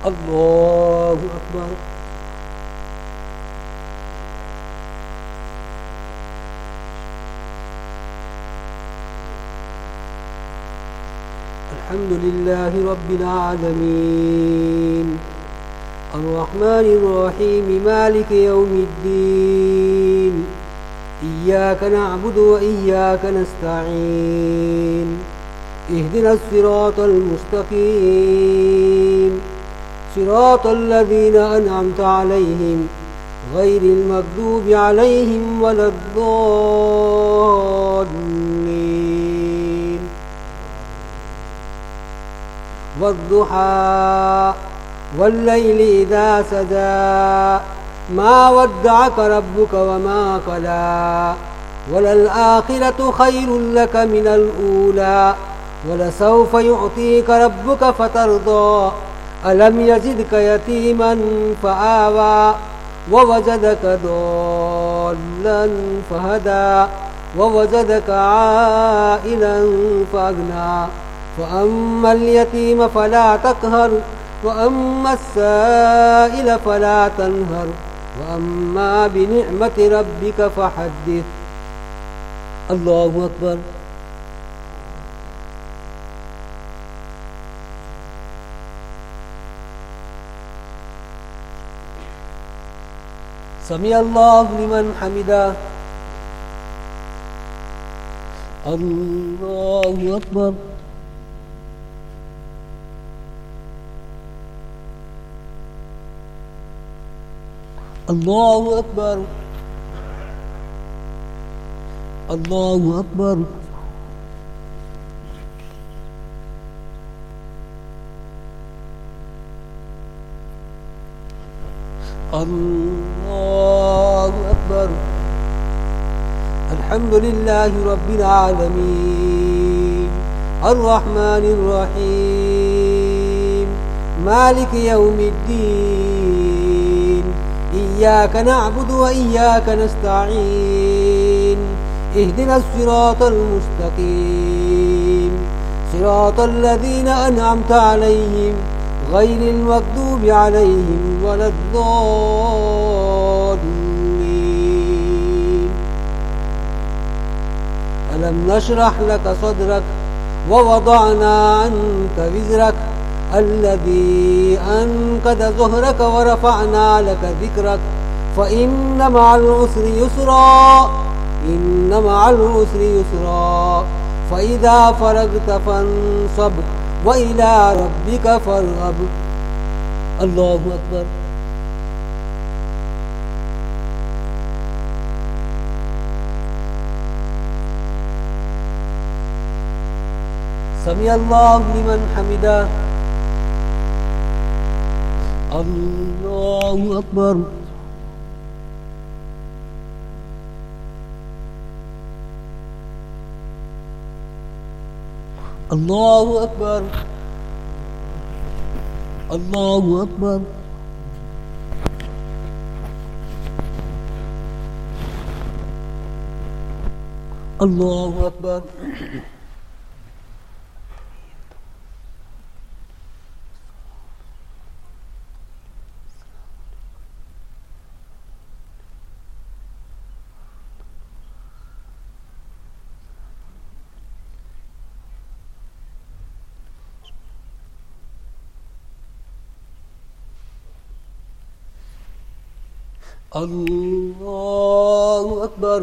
الله أكبر. الحمد لله رب العالمين الرحمن الرحيم مالك يوم الدين إياك نعبد وإياك نستعين اهدنا الصراط المستقيم صراط الذين أنعمت عليهم غير المغضوب عليهم ولا الضالين. والضحى والليل إذا سجى ما ودعك ربك وما قلى وللآخرة خير لك من الأولى ولسوف يعطيك ربك فترضى ألم يجدك يتيما فآوى ووجدك ضالا فهدى ووجدك عائلا فأغنى فأما اليتيم فلا تقهر وأما السائل فلا تنهر وأما بنعمة ربك فحدث. الله أكبر. سمع الله لمن حمده. الله أكبر. الله أكبر. الله أكبر. الله أكبر. الحمد لله رب العالمين الرحمن الرحيم مالك يوم الدين إياك نعبد وإياك نستعين اهدنا الصراط المستقيم صراط الذين أنعمت عليهم غير المغضوب عليهم ولا الضالين. ألم نشرح لك صدرك ووضعنا عنك وزرك الذي أنقض ظهرك ورفعنا لك ذكرك فإن مع العسر يسرا إن مع العسر يسرا فإذا فرغت فانصب وإلى ربك فارغب. الله أكبر. سمع الله لمن حمده. الله أكبر. الله أكبر. الله أكبر. الله أكبر. الله أكبر.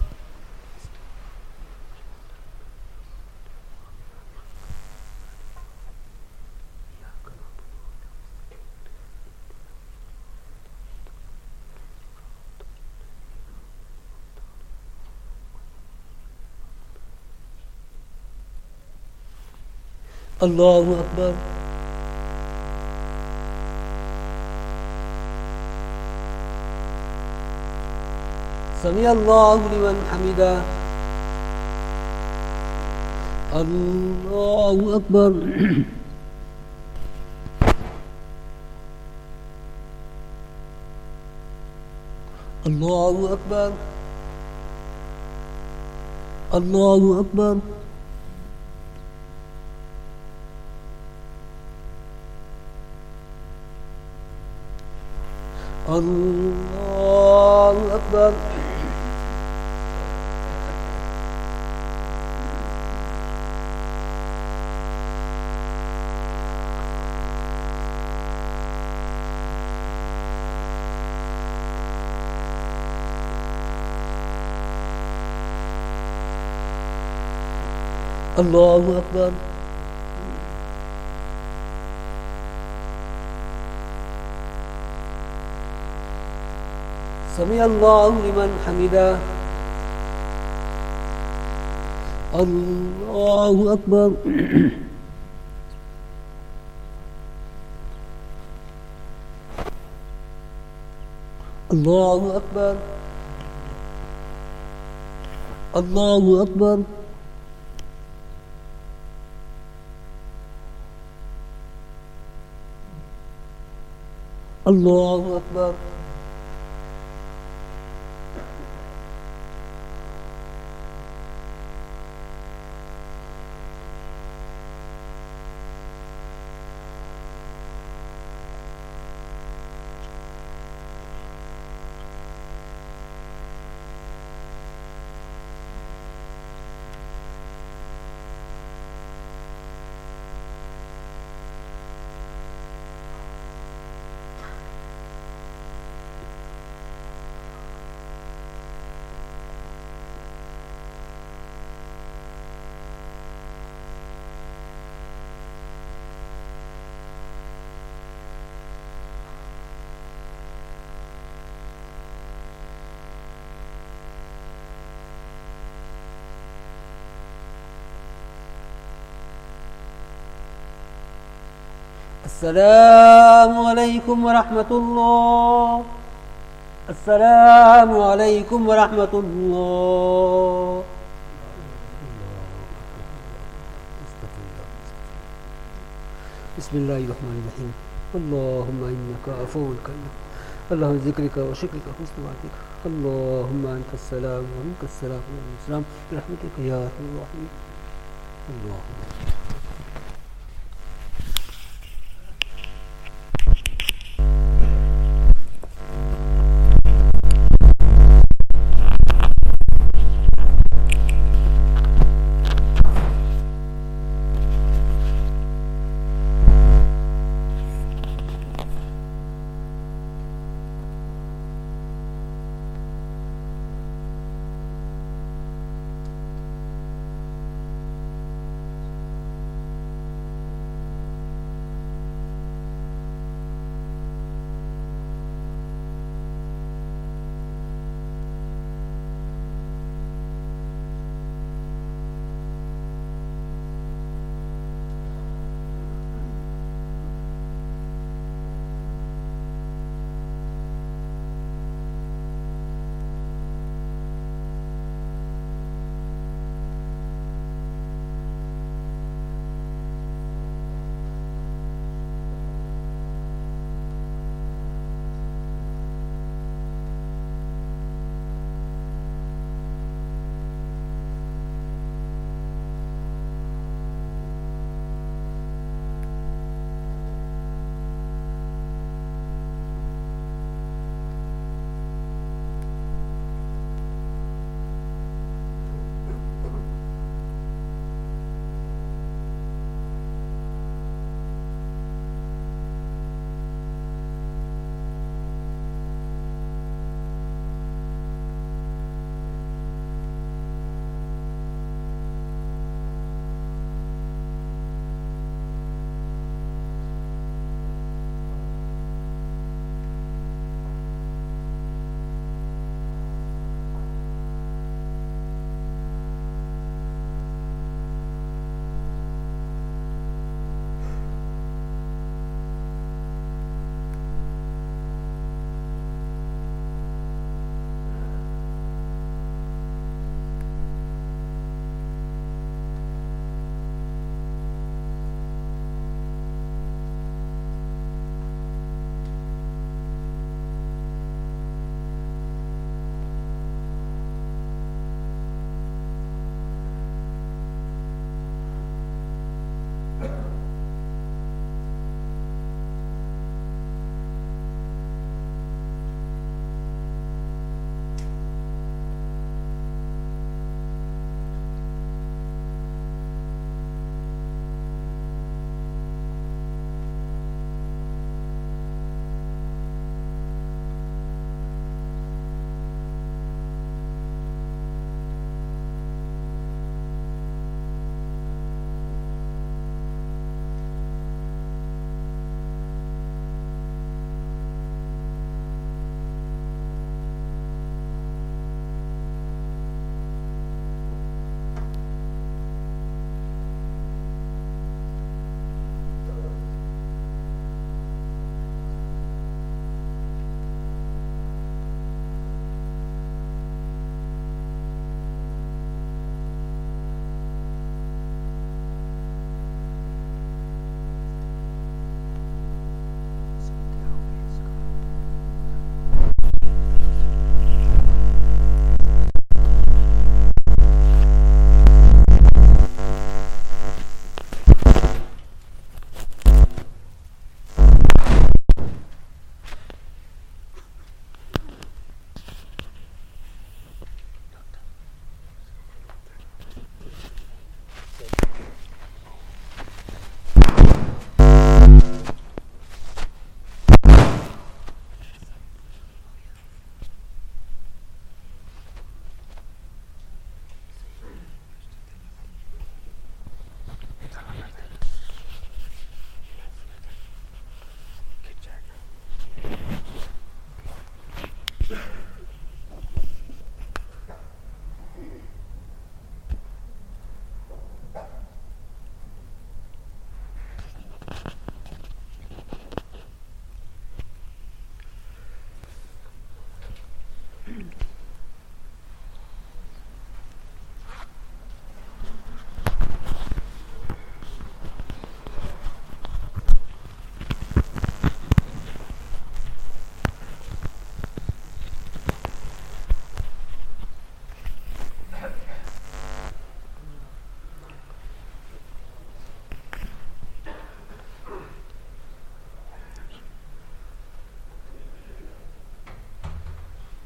الله أكبر. سمع الله لمن حمده. الله أكبر. الله أكبر. الله أكبر. الله أكبر. الله أكبر. سمع الله لمن حمده. الله أكبر. الله أكبر. الله أكبر. الله أكبر. السلام عليكم ورحمة الله. السلام عليكم ورحمة الله. بسم الله الرحمن الرحيم. اللهم إنك عفو كريم، اللهم ذكرك وشكرك حسن وعدك، اللهم أنت السلام ومنك السلام والسلام برحمتك يا أرحم الراحمين. اللهم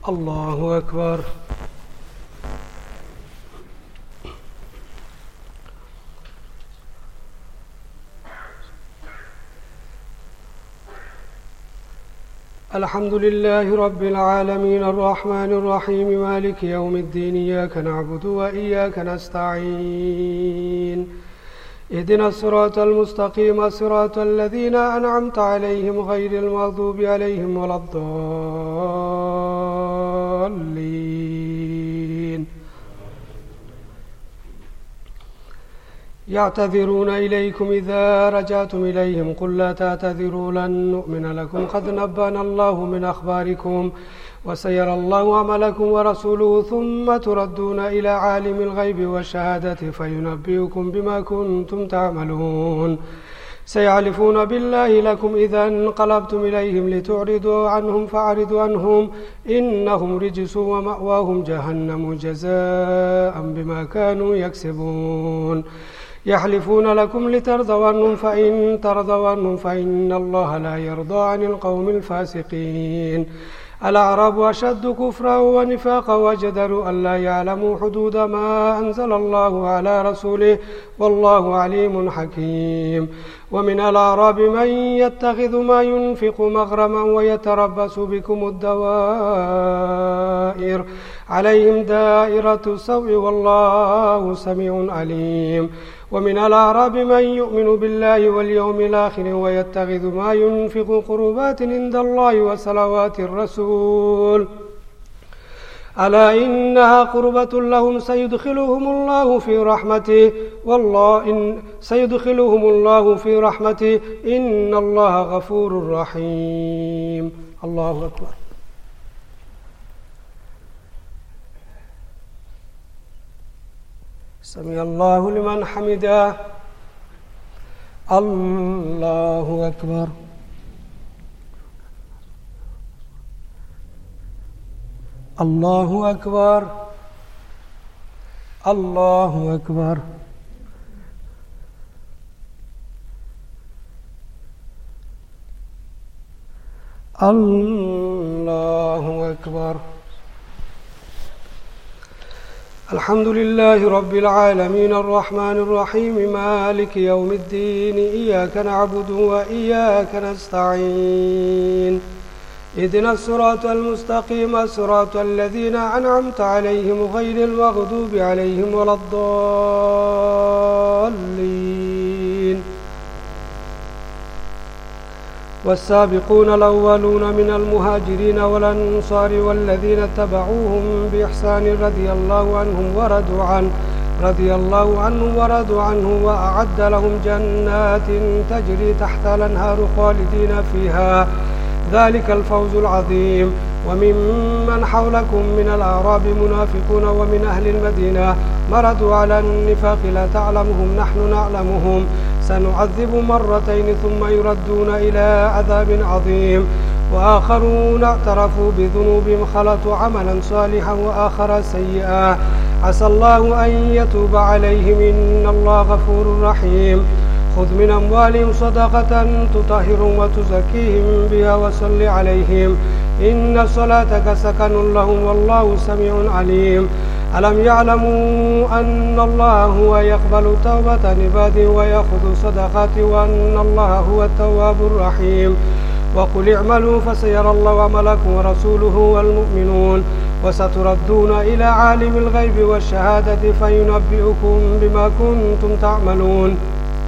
الله أكبر. الحمد لله رب العالمين الرحمن الرحيم مالك يوم الدين إياك نعبد وإياك نستعين اهدنا الصراط المستقيم صراط الذين أنعمت عليهم غير المغضوب عليهم ولا الضالين. يعتذرون إليكم إذا رجعتم إليهم قل لا تعتذروا لن نؤمن لكم قد نبأنا الله من أخباركم وسيرى الله عملكم ورسوله ثم تردون إلى عالم الغيب والشهادة فينبئكم بما كنتم تعملون. سيحلفون بالله لكم إذا انقلبتم إليهم لتعرضوا عنهم فأعرضوا عنهم إنهم رجس ومأواهم جهنم جزاء بما كانوا يكسبون. يحلفون لكم لترضوا عنهم فإن ترضوا عنهم فإن الله لا يرضى عن القوم الفاسقين. الأعراب أشد كفرا ونفاقا وجدروا ألا يعلموا حدود ما أنزل الله على رسوله والله عليم حكيم. ومن الأعراب من يتخذ ما ينفق مغرما ويتربص بكم الدوائر عليهم دائرة السوء والله سميع عليم. ومن الأعراب من يؤمن بالله واليوم الآخر ويتخذ ما ينفق قربات عند الله وصلوات الرسول ألا إنها قربة لهم سيدخلهم الله في رحمته إن الله غفور رحيم. الله أكبر. سمع الله لمن حمده. الله أكبر. الله أكبر. الله أكبر. الله أكبر. الحمد لله رب العالمين الرحمن الرحيم مالك يوم الدين إياك نعبد وإياك نستعين اهدنا الصراط المستقيم صراط الذين أنعمت عليهم غير المغضوب عليهم ولا الضالين. والسابقون الأولون من المهاجرين والأنصار والذين اتبعوهم بإحسان رضي الله عنهم ورضوا عنه وأعد لهم جنات تجري تحت الأنهار خالدين فيها ذلك الفوز العظيم. وممن حولكم من الأعراب منافقون ومن أهل المدينة مردوا على النفاق لا تعلمهم نحن نعلمهم سنعذب مرتين ثم يردون إلى عذاب عظيم. وآخرون اعترفوا بذنوبهم خلطوا عملا صالحا وآخر سيئا عسى الله أن يتوب عليهم إن الله غفور رحيم. خذ من أموالهم صدقة تطهرهم وتزكيهم بها وصل عليهم إن صلاتك سكن لهم والله سميع عليم. ألم يعلموا أن الله هو يقبل توبة عباده ويأخذ صدقات وأن الله هو التواب الرحيم. وقل اعملوا فسيرى الله عملكم ورسوله والمؤمنون وستردون إلى عالم الغيب والشهادة فينبئكم بما كنتم تعملون.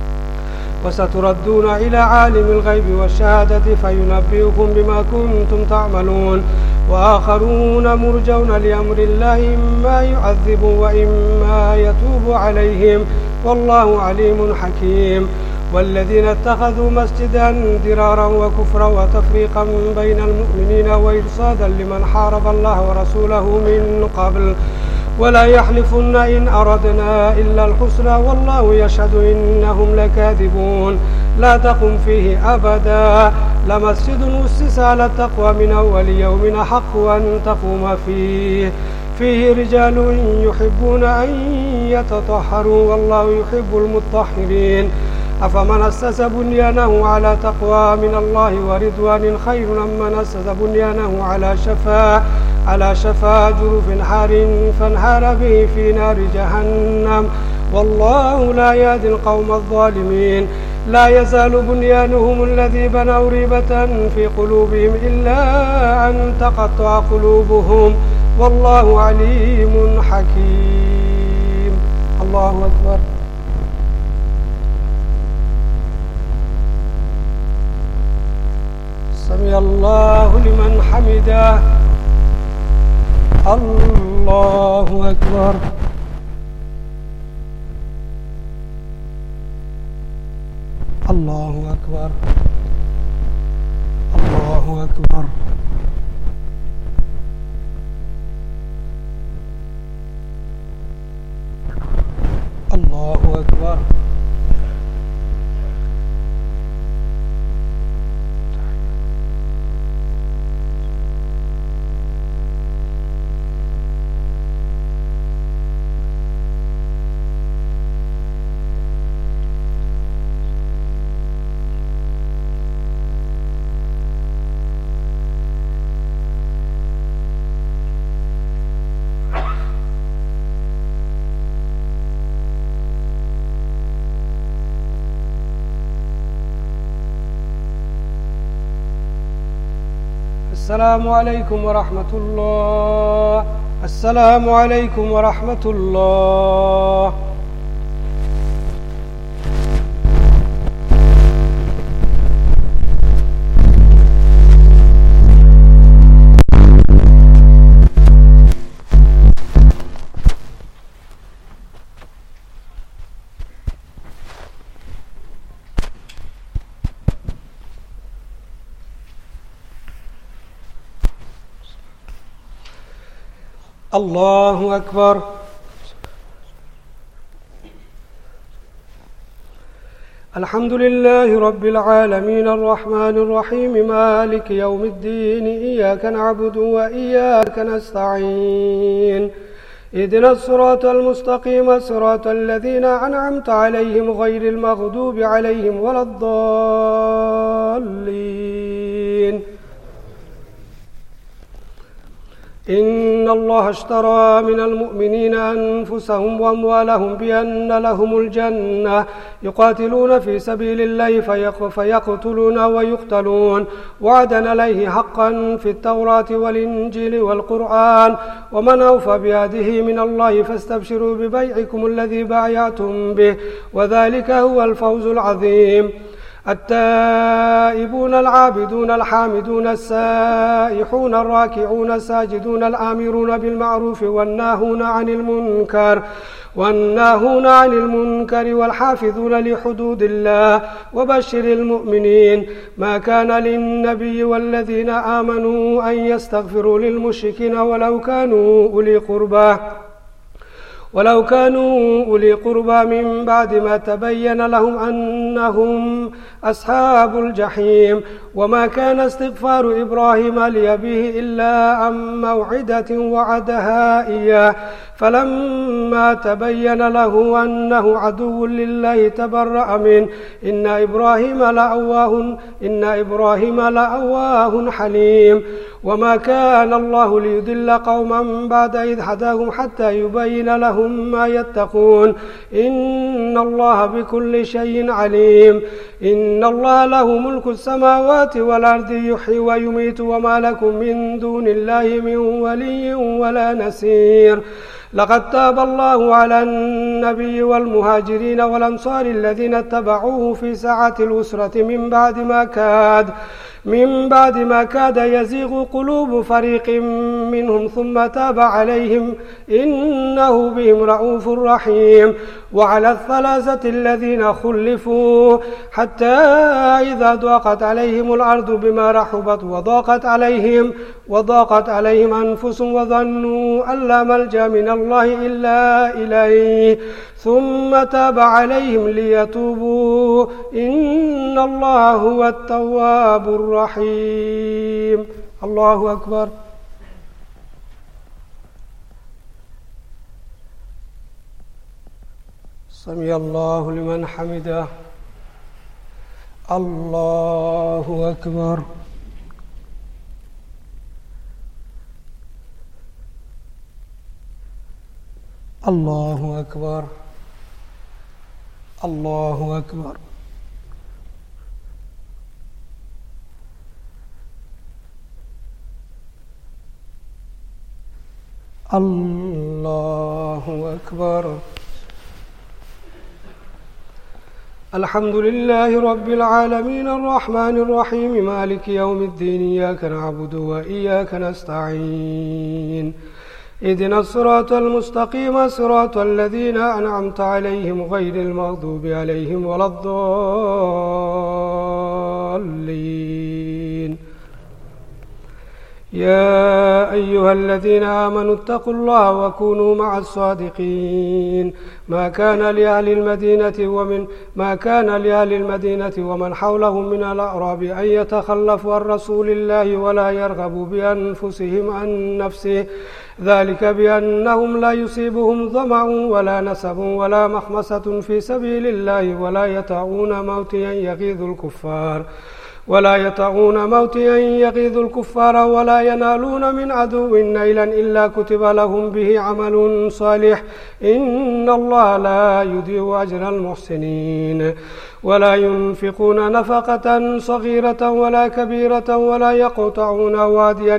وآخرون مرجون لأمر الله إما يعذب وإما يتوب عليهم والله عليم حكيم. والذين اتخذوا مسجدا ضرارا وكفرا وتفريقا بين المؤمنين وإرصادا لمن حارب الله ورسوله من قبل ولا يحلفن إن أردنا إلا الحسنى والله يشهد إنهم لكاذبون. لا تقم فيه أبدا لمسجد أسس على التقوى من أول يوم أحق أن تقوم فيه رجال يحبون أن يتطهروا والله يحب المطهرين. أفمن أسس بنيانه على تقوى من الله ورضوان خير أم من أسس بنيانه على شفا جرف حار فانهار به في نار جهنم والله لا يهدي القوم الظالمين لا يزال بنيانهم الذي بنوا ريبة في قلوبهم إلا أن تقطع قلوبهم والله عليم حكيم. الله أكبر. سمع الله لمن حمده. الله أكبر. الله أكبر. الله أكبر. الله أكبر. السلام عليكم ورحمة الله. السلام عليكم ورحمة الله. الله أكبر. الحمد لله رب العالمين الرحمن الرحيم مالك يوم الدين إياك نعبد وإياك نستعين اهدنا الصراط المستقيم صراط الذين أنعمت عليهم غير المغضوب عليهم ولا الضالين. إن الله اشترى من المؤمنين أنفسهم وأموالهم بأن لهم الجنة يقاتلون في سبيل الله فيقتلون ويقتلون وعدا عليه حقا في التوراة والإنجيل والقرآن ومن أوفى بعهده من الله فاستبشروا ببيعكم الذي بايعتم به وذلك هو الفوز العظيم. التائبون العابدون الحامدون السائحون الراكعون الساجدون الآمرون بالمعروف والناهون عن المنكر والحافظون لحدود الله وبشر المؤمنين. ما كان للنبي والذين آمنوا أن يستغفروا للمشركين ولو كانوا أولي قربى من بعد ما تبين لهم أنهم أصحاب الجحيم. وما كان استغفار إبراهيم لأبيه إلا عن موعدة وعدها إياه فلما تبين له أنه عدو لله تبرأ منه إن إبراهيم لأواه حليم. وما كان الله ليضل قوما بعد إذ هداهم حتى يبين لهم ما يتقون إن الله بكل شيء عليم. إن الله له ملك السماوات والأرض يحيي ويميت وما لكم من دون الله من ولي ولا نصير. لقد تاب الله على النبي والمهاجرين والأنصار الذين اتبعوه في ساعة الأسرة من بعد ما كاد يزيغ قلوب فريق منهم ثم تاب عليهم إنه بهم رؤوف رحيم. وعلى الثلاثة الذين خلفوا حتى إذا ضاقت عليهم الأرض بما رحبت وضاقت عليهم أنفسهم وظنوا أن لا ملجأ من الله إلا إليه ثم تاب عليهم ليتوبوا إن الله هو التواب الرحيم. الله أكبر. سمع الله لمن حمده. الله أكبر. الله أكبر الله أكبر الله أكبر. الحمد لله رب العالمين الرحمن الرحيم مالك يوم الدين إياك نعبد وإياك نستعين اهدنا الصراط المستقيم صراط الذين أنعمت عليهم غير المغضوب عليهم ولا الضالين. يا أيها الذين آمنوا اتقوا الله وكونوا مع الصادقين. ما كان لأهل المدينة ومن حولهم من الأعراب أن يتخلفوا عن رسول الله ولا يرغبوا بأنفسهم عن نفسه ذلك بأنهم لا يصيبهم ظمأ ولا نسب ولا مخمصة في سبيل الله ولا يطؤون موطئا يغيظ الكفار ولا ينالون من عدو نيلا إلا كتب لهم به عمل صالح إن الله لا يضيع أجر المحسنين. ولا ينفقون نفقة صغيرة ولا كبيرة ولا يقطعون واديا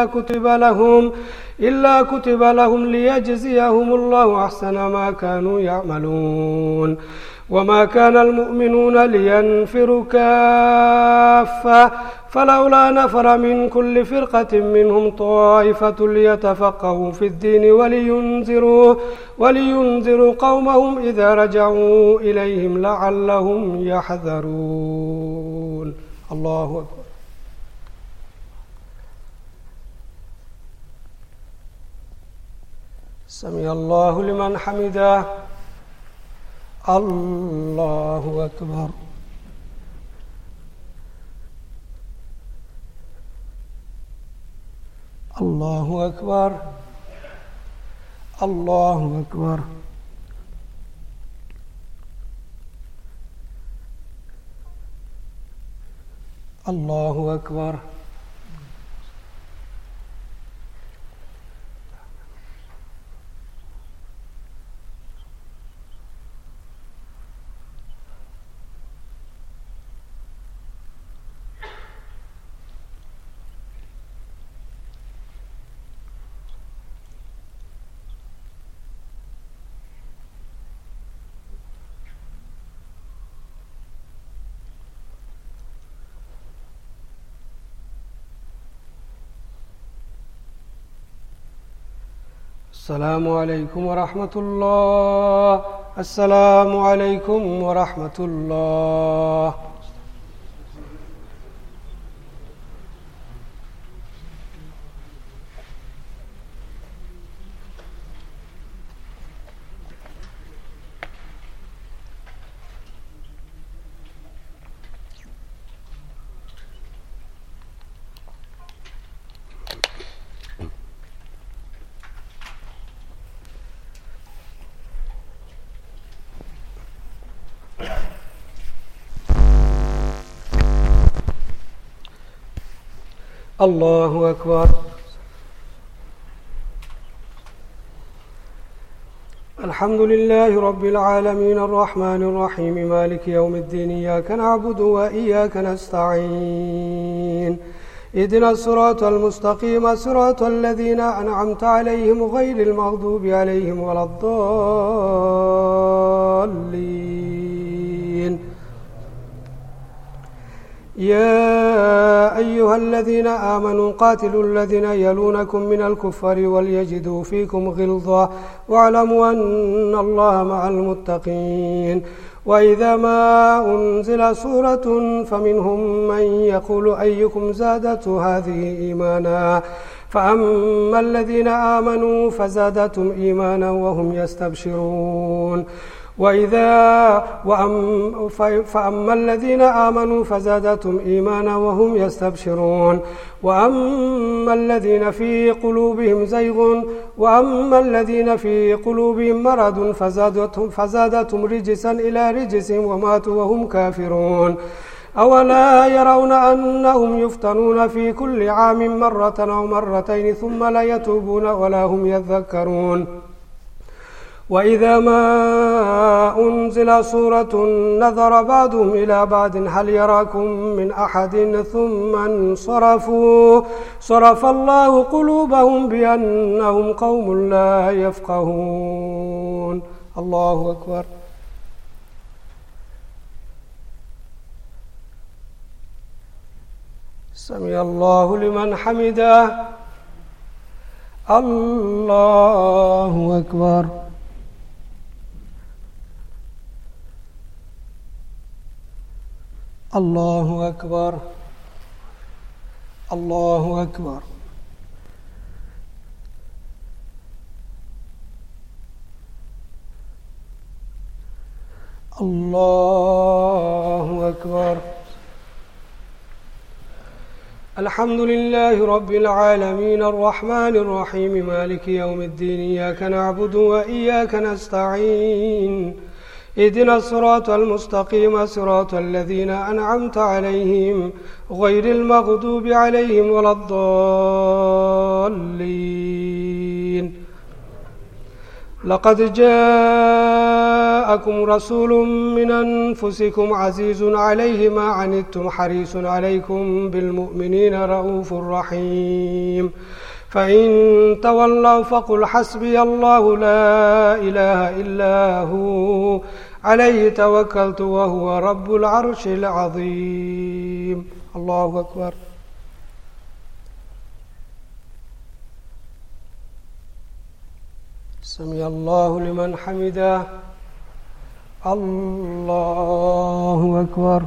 إلا كتب لهم ليجزيهم الله أحسن ما كانوا يعملون. وما كان المؤمنون لينفروا كافة فلولا نفر من كل فرقة منهم طائفة ليتفقهوا في الدين ولينذروا قومهم إذا رجعوا إليهم لعلهم يحذرون. الله أكبر. سمع الله لمن حمده. الله أكبر. الله أكبر. الله أكبر. الله أكبر. السلام عليكم ورحمة الله. السلام عليكم ورحمة الله. الله أكبر. الحمد لله رب العالمين الرحمن الرحيم مالك يوم الدين إياك نعبد وإياك نستعين اهدنا الصراط المستقيم صراط الذين أنعمت عليهم غير المغضوب عليهم ولا الضالين. يا أيها الذين آمنوا قاتلوا الذين يلونكم من الكفار وليجدوا فيكم غلظة واعلموا أن الله مع المتقين. وإذا ما أنزل سورة فمنهم من يقول أيكم زادته هذه إيمانا فأما الذين آمنوا فزادتهم إيمانا وهم يستبشرون. فأما الذين آمنوا فزادتهم إيمانا وهم يستبشرون. وأما الذين في قلوبهم زيغ وأما الذين في قلوبهم مرض فزادتهم رجسا إلى رجسهم وماتوا وهم كافرون. أولا يرون أنهم يفتنون في كل عام مرة أو مرتين ثم لا يتوبون ولا هم يذكرون. وإذا ما أنزل سورة نظر بعضهم إلى بعض هل يراكم من أحد ثم انصرفوا صرف الله قلوبهم بأنهم قوم لا يفقهون. الله أكبر. سمع الله لمن حمده. الله أكبر. الله أكبر. الله أكبر. الله أكبر. الحمد لله رب العالمين الرحمن الرحيم مالك يوم الدين إياك نعبد وإياك نستعين اهدنا الصراط المستقيم صراط الذين أنعمت عليهم غير المغضوب عليهم ولا الضالين. لقد جاءكم رسول من أنفسكم عزيز عليه ما عنتم حريص عليكم بالمؤمنين رؤوف رحيم. فإن تولوا فقل حسبي الله لا إله إلا هو عليه توكلت وهو رب العرش العظيم. الله أكبر. سمع الله لمن حمده. الله أكبر.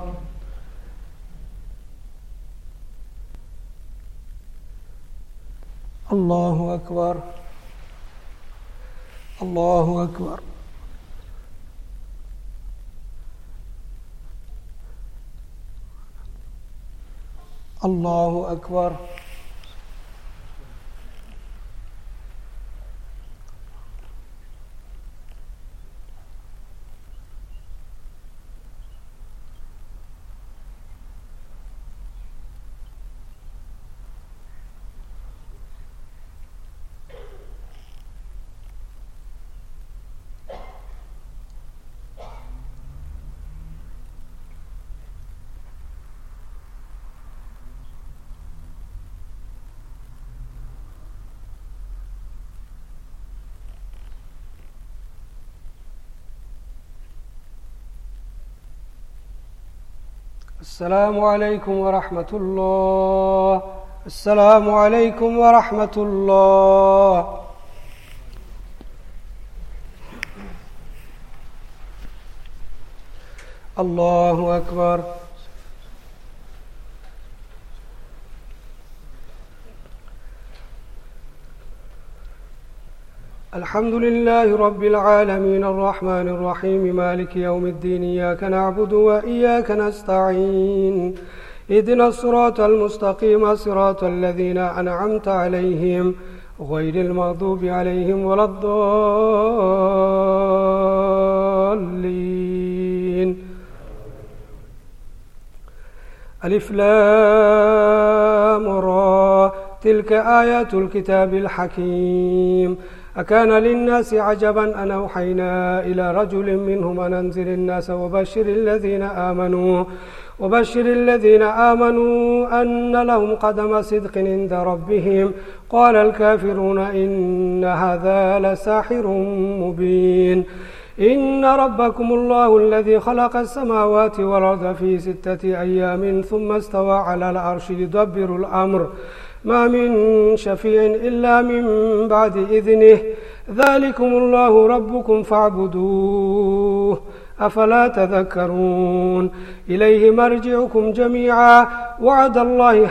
الله أكبر. الله أكبر. الله أكبر. السلام عليكم ورحمة الله. السلام عليكم ورحمة الله. الله أكبر. الحمد لله رب العالمين الرحمن الرحيم مالك يوم الدين إياك نعبد وإياك نستعين اهدنا الصراط المستقيم صراط الذين أنعمت عليهم غير المغضوب عليهم ولا الضالين. ألف لام را تلك آيات الكتاب الحكيم. أكان للناس عجبا أن أوحينا إلى رجل منهم أن أنذر الناس وبشر الذين آمنوا أن لهم قدم صدق عند ربهم. قال الكافرون إن هذا لساحر مبين. إن ربكم الله الذي خلق السماوات والأرض في 6 أيام ثم استوى على العرش يدبر الأمر ما من شفيع إلا من بعد إذنه ذلكم الله ربكم فاعبدوه أفلا تذكرون. إليه مرجعكم جميعا وعد الله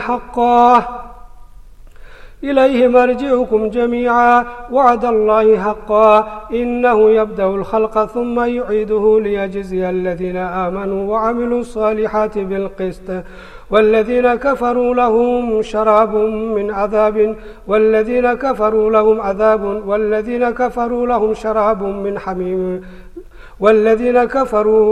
حقا إنه يبدأ الخلق ثم يعيده ليجزي الذين آمنوا وعملوا الصالحات بالقسط والذين كفروا لهم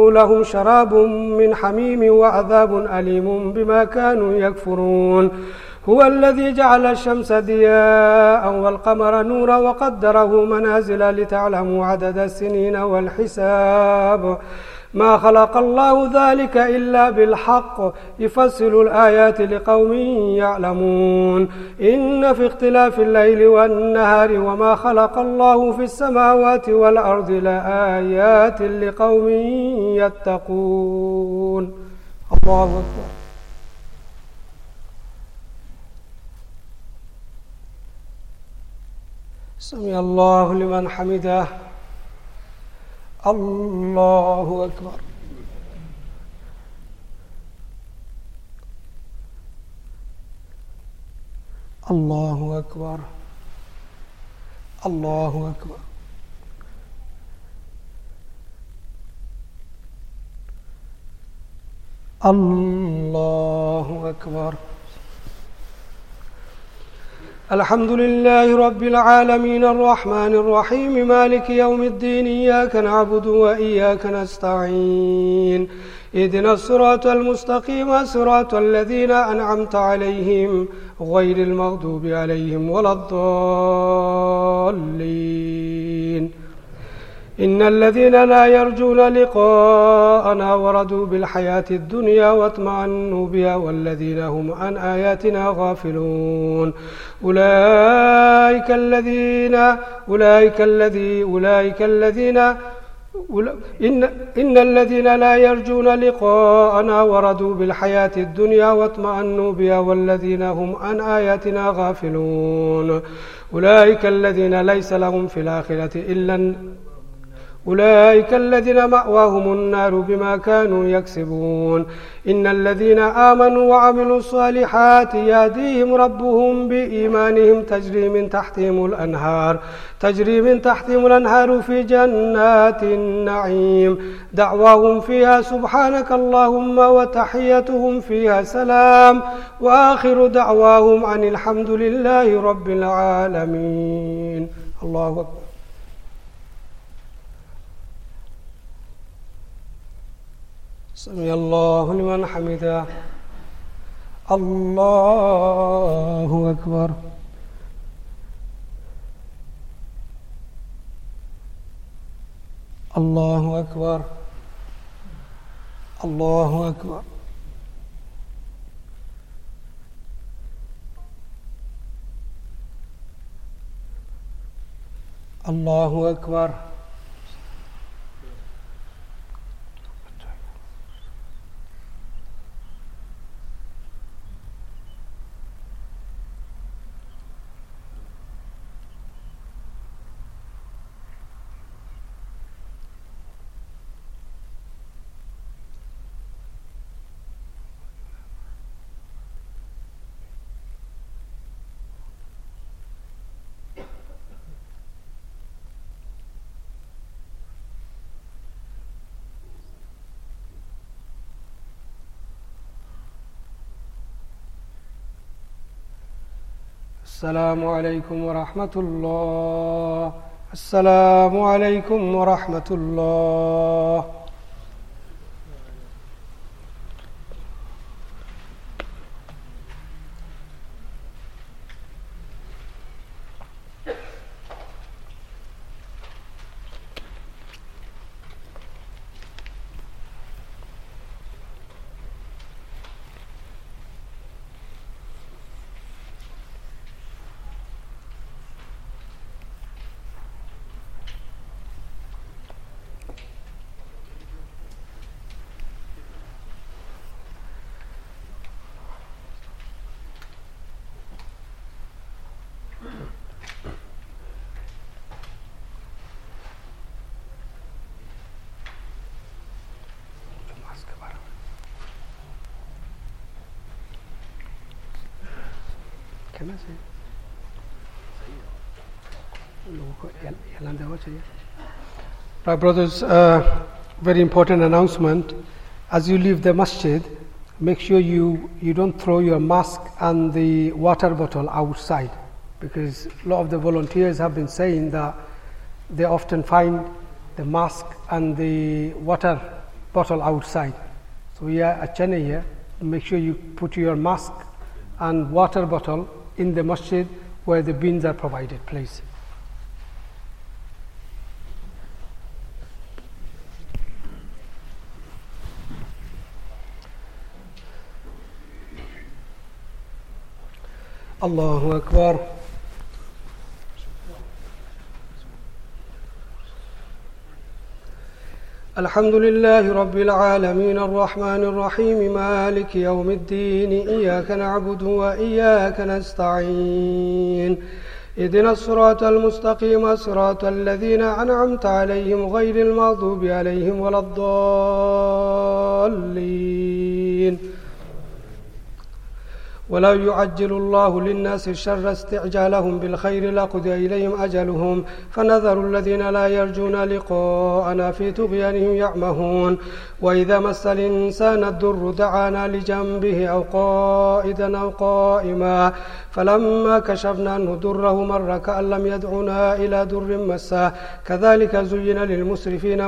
شراب من حميم وعذاب أليم بما كانوا يكفرون. هو الذي جعل الشمس ضياء والقمر نورا وقدره منازل لتعلموا عدد السنين والحساب ما خلق الله ذلك إلا بالحق يفصل الآيات لقوم يعلمون إن في اختلاف الليل والنهار وما خلق الله في السماوات والأرض لآيات لقوم يتقون. الله أكبر. سمع الله لمن حمده. الله أكبر. الله أكبر. الله أكبر. الله أكبر. الحمد لله رب العالمين الرحمن الرحيم مالك يوم الدين إياك نعبد وإياك نستعين اهدنا الصراط المستقيم صراط الذين أنعمت عليهم غير المغضوب عليهم ولا الضالين. إن الذين لا يرجون لقاءنا ورضوا بالحياة الدنيا واطمأنوا بها والذين هم عن آياتنا غافلون أولئك إن الذين لا يرجون لقاءنا ورضوا بالحياة الدنيا واطمأنوا بها والذين هم عن آياتنا غافلون أولئك الذين ليس لهم في الآخرة أولئك الذين مأواهم النار بما كانوا يكسبون. إن الذين آمنوا وعملوا الصالحات يهديهم ربهم بإيمانهم تجري من تحتهم الأنهار في جنات النعيم دعواهم فيها سبحانك اللهم وتحيتهم فيها سلام وآخر دعواهم أن الحمد لله رب العالمين. الله أكبر. سمع الله لمن حمده. الله أكبر. الله أكبر. الله أكبر. الله أكبر. السلام عليكم ورحمة الله. السلام عليكم ورحمة الله. Right, brothers, very important announcement. As you leave the masjid, make sure you don't throw your mask and the water bottle outside, because a lot of the volunteers have been saying that they often find the mask and the water bottle outside. So we are at Chennai here. Make sure you put your mask and water bottle in the masjid where the beans are provided, please. Allahu Akbar. الحمد لله رب العالمين الرحمن الرحيم مالك يوم الدين إياك نعبد وإياك نستعين اهدنا الصراط المستقيم صراط الذين أنعمت عليهم غير المغضوب عليهم ولا الضالين ولو يعجل الله للناس الشر استعجالهم بالخير لقضي إليهم أجلهم فنذر الذين لا يرجون لقاءنا في طغيانهم يعمهون وإذا مس الإنسان الضر دعانا لجنبه أو قائدا أو قائما فلما كشفنا عنه ضره مر كأن لم يدعنا إلى ضر مسه كذلك زين للمسرفين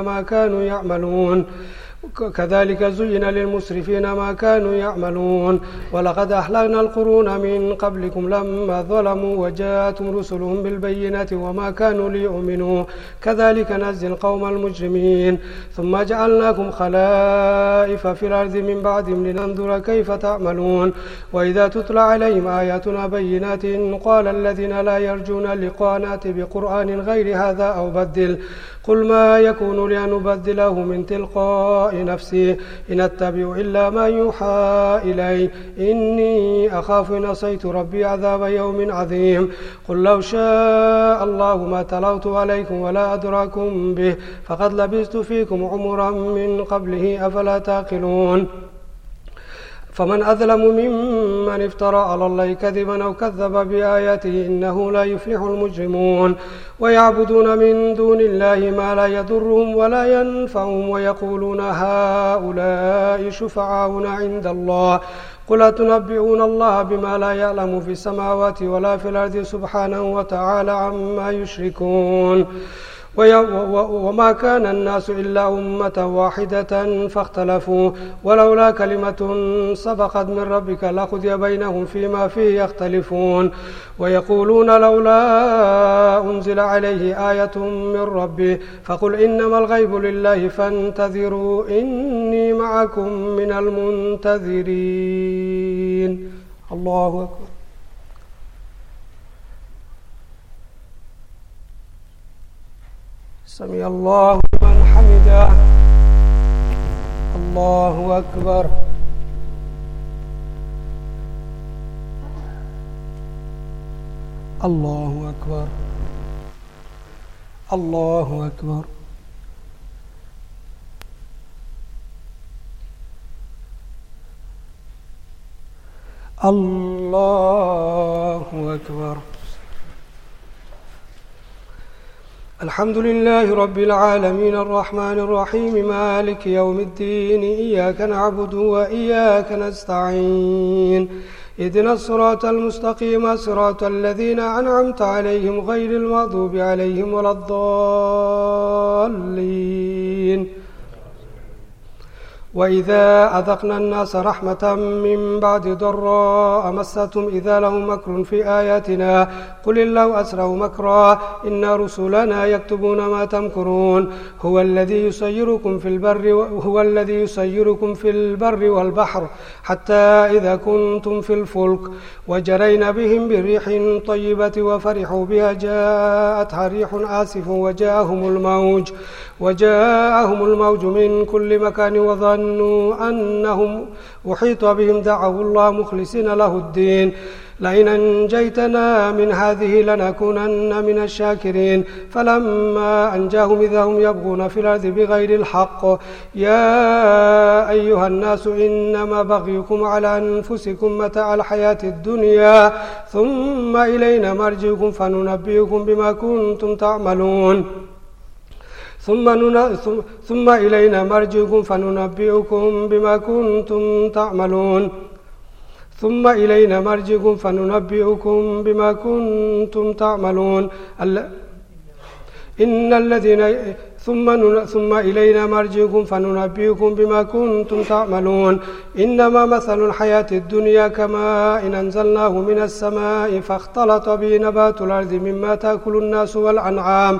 ما كانوا يعملون ولقد أهلكنا القرون من قبلكم لما ظلموا وجاءتهم رسلهم بالبينات وما كانوا ليؤمنوا كذلك نجزي القوم المجرمين ثم جعلناكم خلائف في الأرض من بعدهم لننظر كيف تعملون وإذا تتلى عليهم آياتنا بينات قال الذين لا يرجون لقاءنا ائت بقرآن غير هذا أو بدل قل ما يكون لي أن أبدله من تلقاء نفسي إن أتبع إلا ما يوحى إلي إني أخاف إن عصيت ربي عذاب يوم عظيم قل لو شاء الله ما تلوت عليكم ولا أدراكم به فقد لبثت فيكم عمرا من قبله أفلا تعقلون فمن أظلم ممن افترى على الله كذبا أو كذب بآياته إنه لا يفلح المجرمون ويعبدون من دون الله ما لا يضرهم ولا ينفعهم ويقولون هؤلاء شفعاؤنا عند الله قل أتنبئون الله بما لا يعلم في السماوات ولا في الأرض سبحانه وتعالى عما يشركون وما كان الناس إلا أمة واحدة فاختلفوا ولولا كلمة سبقت من ربك لقضي بينهم فيما فيه يختلفون ويقولون لولا أنزل عليه آية من ربه فقل إنما الغيب لله فانتظروا إني معكم من المنتظرين. الله أكبر. سمع الله لمن حمده. الله أكبر. الله أكبر. الله أكبر. الله أكبر. الحمد لله رب العالمين الرحمن الرحيم مالك يوم الدين إياك نعبد وإياك نستعين اهدنا الصراط المستقيم صراط الذين أنعمت عليهم غير المغضوب عليهم ولا الضالين وإذا أذقنا الناس رحمة من بعد ضراء مستهم إذا لهم مكر في آياتنا قل الله أسرع مكرا إن رسلنا يكتبون ما تمكرون هو الذي يسيركم في البر والبحر حتى إذا كنتم في الفلك وجرين بهم بريح طيبة وفرحوا بها جاءتها ريح آسف وجاءهم الموج من كل مكان وظنوا أنهم أحيط بهم دعوا الله مخلصين له الدين لئن أنجيتنا من هذه لنكونن من الشاكرين فلما أنجاهم إذا هم يبغون في الأرض بغير الحق يا أيها الناس إنما بغيكم على أنفسكم متاع الحياة الدنيا ثم إلينا مرجعكم فننبئكم بما كنتم تعملون ثم إلينا مرجعكم فننبئكم بما كنتم تعملون ثم إلينا مرجعكم فننبئكم بما كنتم تعملون ثم إلينا مرجعكم فننبئكم بما كنتم تعملون. إنما مثل الحياة الدنيا كماء إن أنزلناه من السماء فاختلط به نبات الأرض مما تأكل الناس والأنعام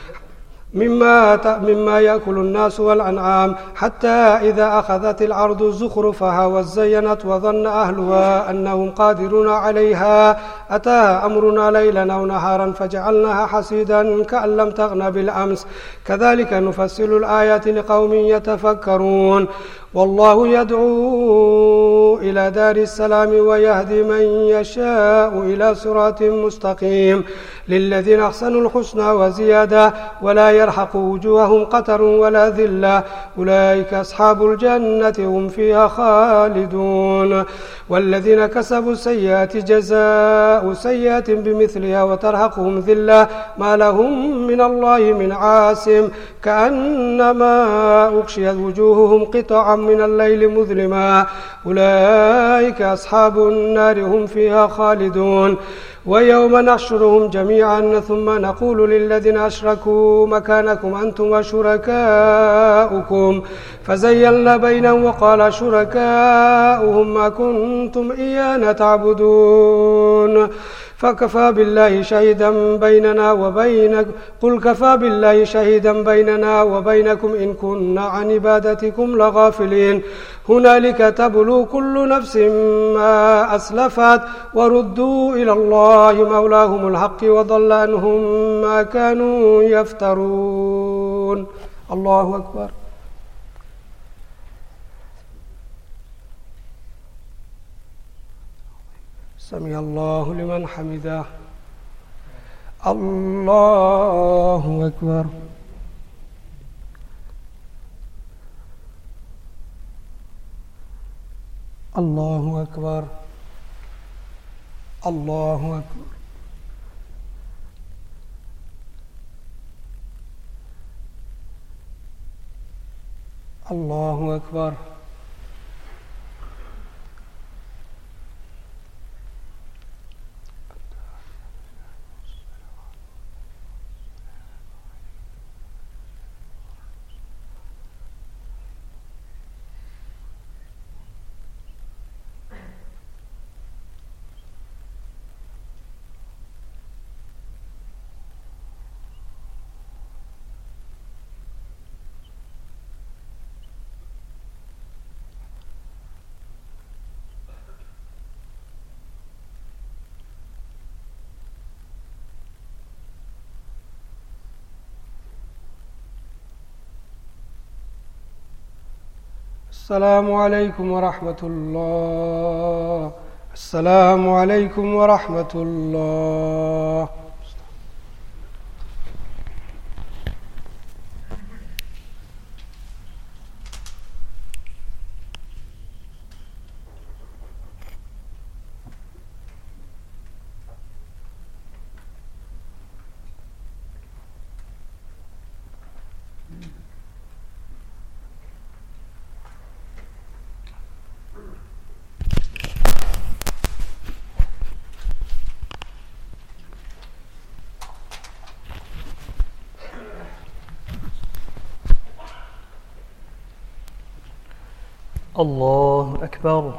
مما يأكل الناس والأنعام حتى إذا أخذت الأرض زخرفها وزينت وظن أهلها أنهم قادرون عليها أتاها أمرنا ليلا أو نهارا فجعلناها حصيدا كأن لم تغن بالأمس كذلك نفصل الآيات لقوم يتفكرون. والله يدعو إلى دار السلام ويهدي من يشاء إلى صراط مستقيم. للذين أحسنوا الحسنى وزيادة ولا يرحق وجوههم قتر ولا ذلة أولئك أصحاب الجنة هم فيها خالدون. والذين كسبوا السيئات جزاء سيئة بمثلها وترهقهم ذلة ما لهم من الله من عاصم كأنما أغشيت وجوههم قطعا من الليل مظلما أولئك أصحاب النار هم فيها خالدون. ويوم نحشرهم جميعا ثم نقول للذين أشركوا مكانكم أنتم وشركاؤكم فزيلنا بينهم وقال شركاؤهم ما كنتم إيانا تعبدون فكفى بالله شهيدا بيننا وبينكم قل كفى بالله شهيدا بيننا وبينكم إن كنا عن عبادتكم لغافلين. هنالك تبلو كل نفس ما أسلفت وردوا إلى الله مولاهم الحق وضل عنهم ما كانوا يفترون. الله أكبر. سمع الله لمن حمده. الله أكبر. الله أكبر. الله أكبر. الله أكبر. السلام عليكم ورحمة الله. السلام عليكم ورحمة الله. الله أكبر.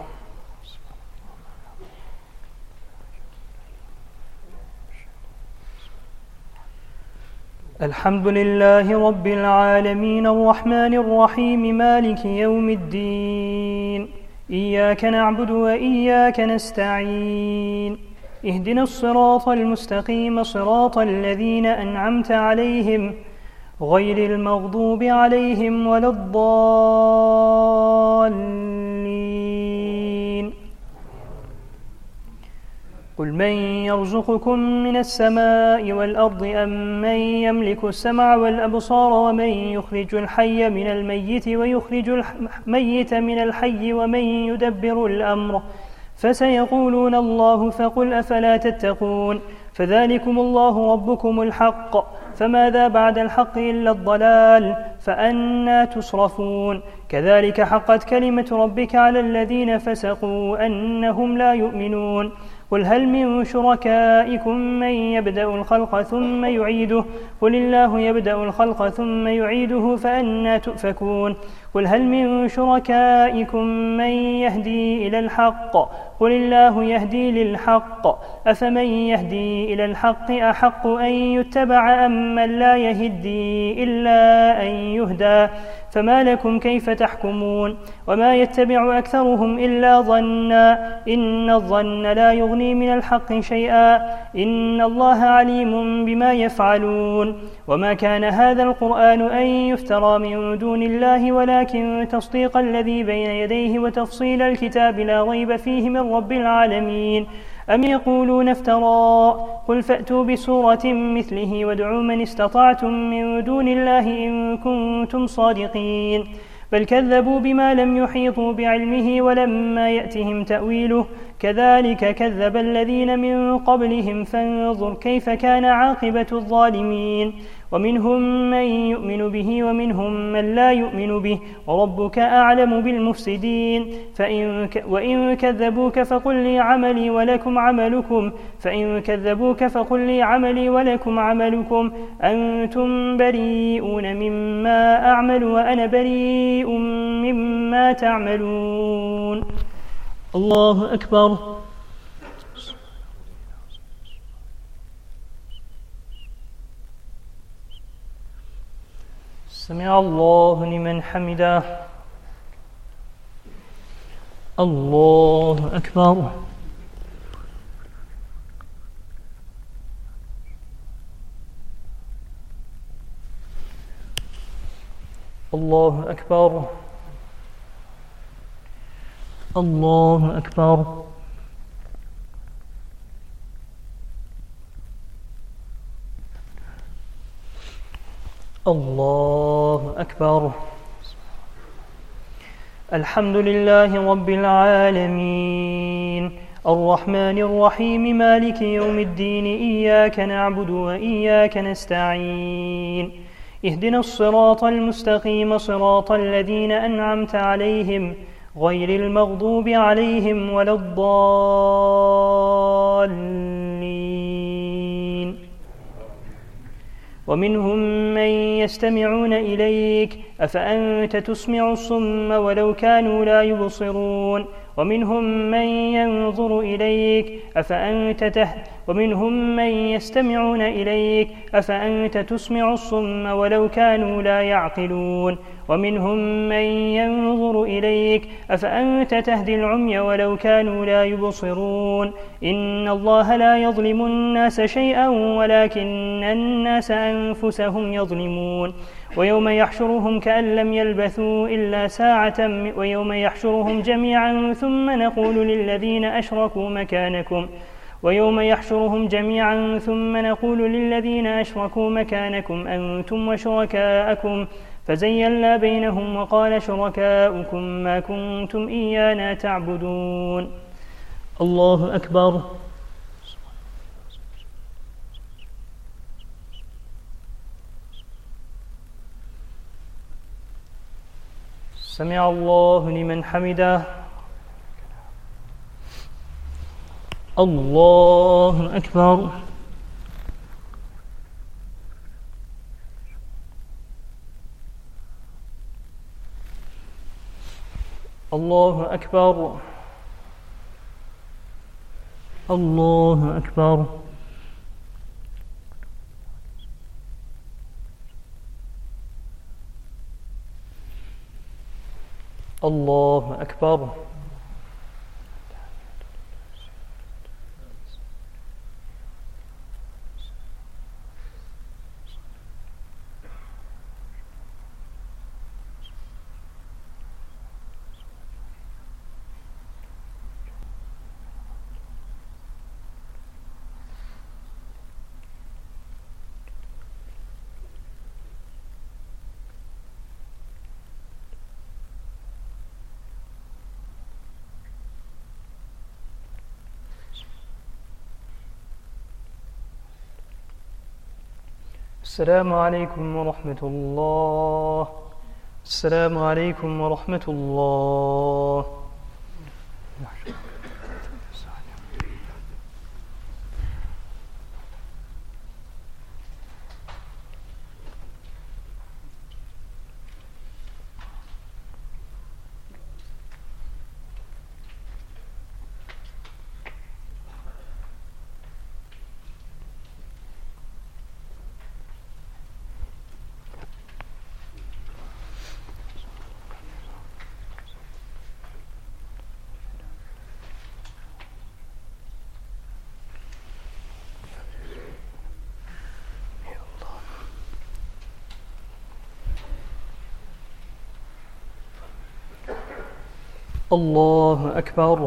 الحمد لله رب العالمين الرحمن الرحيم مالك يوم الدين إياك نعبد وإياك نستعين اهدنا الصراط المستقيم صراط الذين أنعمت عليهم غير المغضوب عليهم ولا الضالين. قل من يرزقكم من السماء والأرض أم من يملك السمع والأبصار ومن يخرج الحي من الميت ويخرج الميت من الحي ومن يدبر الأمر فسيقولون الله فقل أفلا تتقون فذلكم الله ربكم الحق فماذا بعد الحق إلا الضلال فأنى تصرفون كذلك حقت كلمة ربك على الذين فسقوا أنهم لا يؤمنون قل هل من شركائكم من يبدأ الخلق ثم يعيده قل الله يبدأ الخلق ثم يعيده فأنى تؤفكون قل هل من شركائكم من يهدي إلى الحق قل الله يهدي للحق أفمن يهدي إلى الحق أحق أن يتبع أم من لا يهدي إلا أن يهدى فما لكم كيف تحكمون وما يتبع أكثرهم إلا ظنا إن الظن لا يغني من الحق شيئا إن الله عليم بما يفعلون وما كان هذا القرآن أن يفترى من دون الله ولكن تصديق الذي بين يديه وتفصيل الكتاب لا ريب فيه من رب العالمين أم يقولون افتراء قل فأتوا بسورة مثله وادعوا من استطعتم من دون الله إن كنتم صادقين بل كذبوا بما لم يحيطوا بعلمه ولما يأتهم تأويله كذلك كذب الذين من قبلهم فانظر كيف كان عاقبة الظالمين ومنهم من يؤمن به ومنهم من لا يؤمن به وربك أعلم بالمفسدين وإن كذبوك فقل لي عملي ولكم عملكم فإن كذبوك فقل لي عملي ولكم عملكم أنتم بريئون مما أعمل وأنا بريء مما تعملون الله أكبر سمع الله لمن حمده الله أكبر الله أكبر الله أكبر الله أكبر الحمد لله رب العالمين الرحمن الرحيم مالك يوم الدين إياك نعبد وإياك نستعين اهدنا الصراط المستقيم صراط الذين أنعمت عليهم غير المغضوب عليهم ولا الضالين ومنهم من يستمعون إليك أفأنت تسمع الصم ولو كانوا لا يبصرون ومنهم من ينظر إليك ومنهم من يستمعون إليك أفأنت تسمع الصم ولو كانوا لا يعقلون ومنهم من ينظر إليك أفأنت تهدي العمي ولو كانوا لا يبصرون إن الله لا يظلم الناس شيئا ولكن الناس أنفسهم يظلمون ويوم يحشرهم كأن لم يلبثوا إلا ساعة ويوم يحشرهم جميعا ثم نقول للذين أشركوا مكانكم أنتم وشركاءكم فزيّلنا بينهم وقال شركاؤكم ما كنتم إيانا تعبدون الله أكبر سمع الله لمن حمده الله أكبر الله أكبر الله أكبر الله أكبر السلام عليكم ورحمة الله. السلام عليكم ورحمة الله. الله أكبر.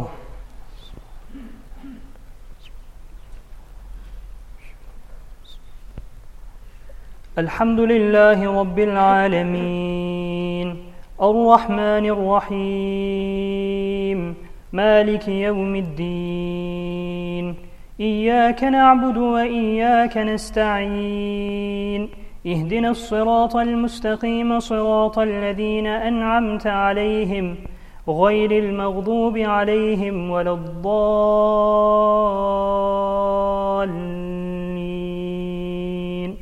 الحمد لله رب العالمين الرحمن الرحيم مالك يوم الدين إياك نعبد وإياك نستعين اهدنا الصراط المستقيم صراط الذين أنعمت عليهم غير المغضوب عليهم ولا الضالين.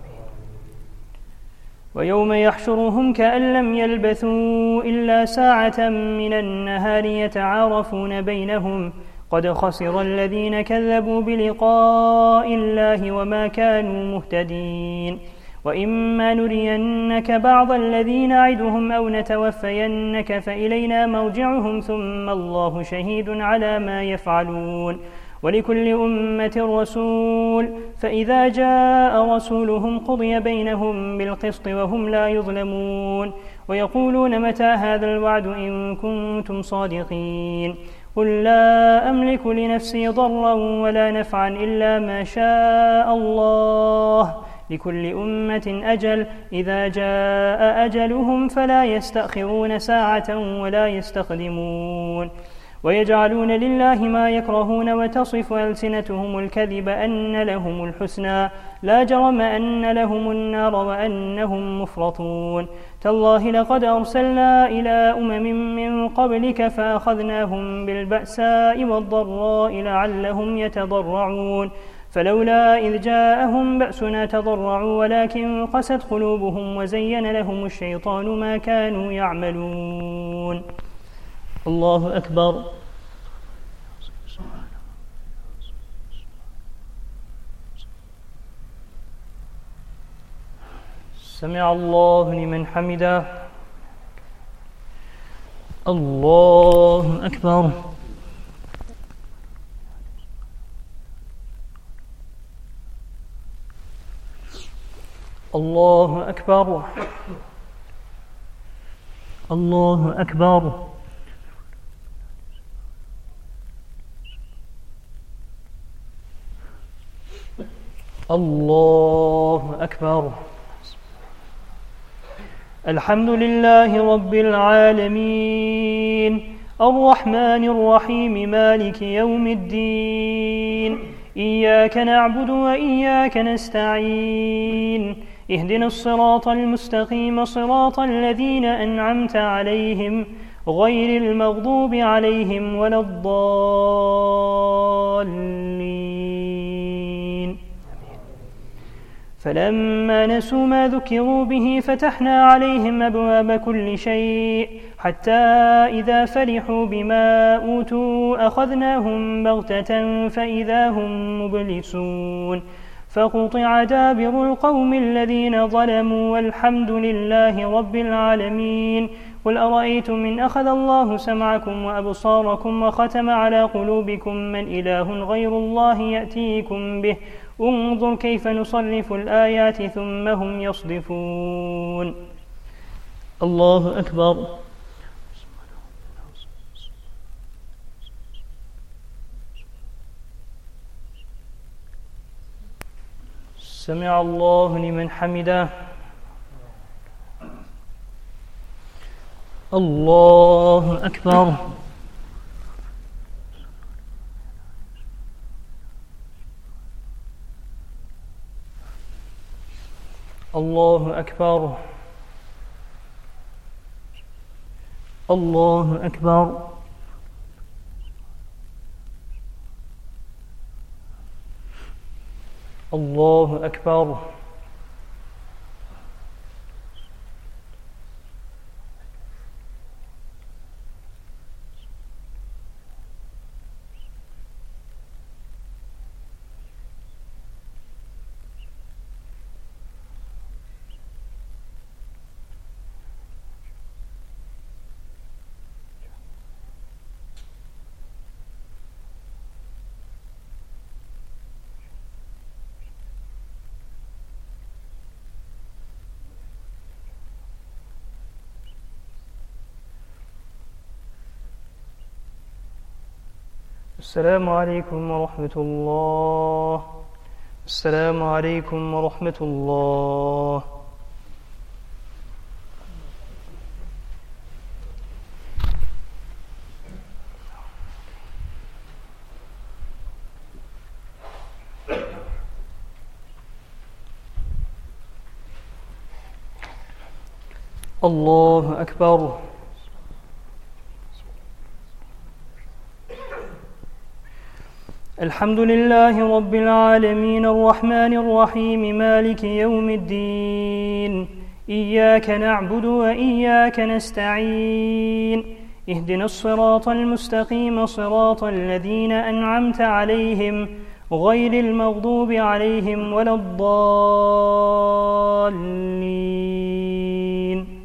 ويوم يحشرهم كأن لم يلبثوا إلا ساعة من النهار يتعارفون بينهم قد خسر الذين كذبوا بلقاء الله وما كانوا مهتدين. وإما نرينك بعض الذي نعدهم أو نتوفينك فإلينا مرجعهم ثم الله شهيد على ما يفعلون. ولكل أمة رسول فإذا جاء رسولهم قضي بينهم بالقسط وهم لا يظلمون. ويقولون متى هذا الوعد إن كنتم صادقين قل لا أملك لنفسي ضرا ولا نفعا إلا ما شاء الله لكل أمة أجل إذا جاء أجلهم فلا يستأخرون ساعة ولا يستقدمون. ويجعلون لله ما يكرهون وتصف ألسنتهم الكذب أن لهم الحسنى لا جرم أن لهم النار وأنهم مفرطون. تالله لقد أرسلنا إلى من قبلك فأخذناهم بالبأساء والضراء لعلهم يتضرعون فلولا إذ جاءهم بأسنا تضرعوا ولكن قست قلوبهم وزين لهم الشيطان ما كانوا يعملون. الله أكبر. سمع الله لمن حمده. الله أكبر. الله أكبر. الله أكبر. الله أكبر. الحمد لله رب العالمين الرحمن الرحيم مالك يوم الدين إياك نعبد وإياك نستعين اهدنا الصراط المستقيم صراط الذين أنعمت عليهم غير المغضوب عليهم ولا الضالين. فلما نسوا ما ذكروا به فتحنا عليهم أبواب كل شيء حتى إذا فرحوا بما أوتوا أخذناهم بغتة فإذا هم مبلسون فقطع دابر القوم الذين ظلموا والحمد لله رب العالمين. قل أرأيتم إن أخذ الله سمعكم وأبصاركم وختم على قلوبكم من إله غير الله يأتيكم به انظر كيف نصرف الآيات ثم هم يصدفون. الله أكبر. سمع الله لمن حمده. الله أكبر. الله أكبر. الله أكبر. الله أكبر. السلام عليكم ورحمة الله. السلام عليكم ورحمة الله. الله أكبر. الحمد لله رب العالمين الرحمن الرحيم مالك يوم الدين. إياك نعبد وإياك نستعين. اهدنا الصراط المستقيم صراط الذين أنعمت عليهم غير المغضوب عليهم ولا الضالين.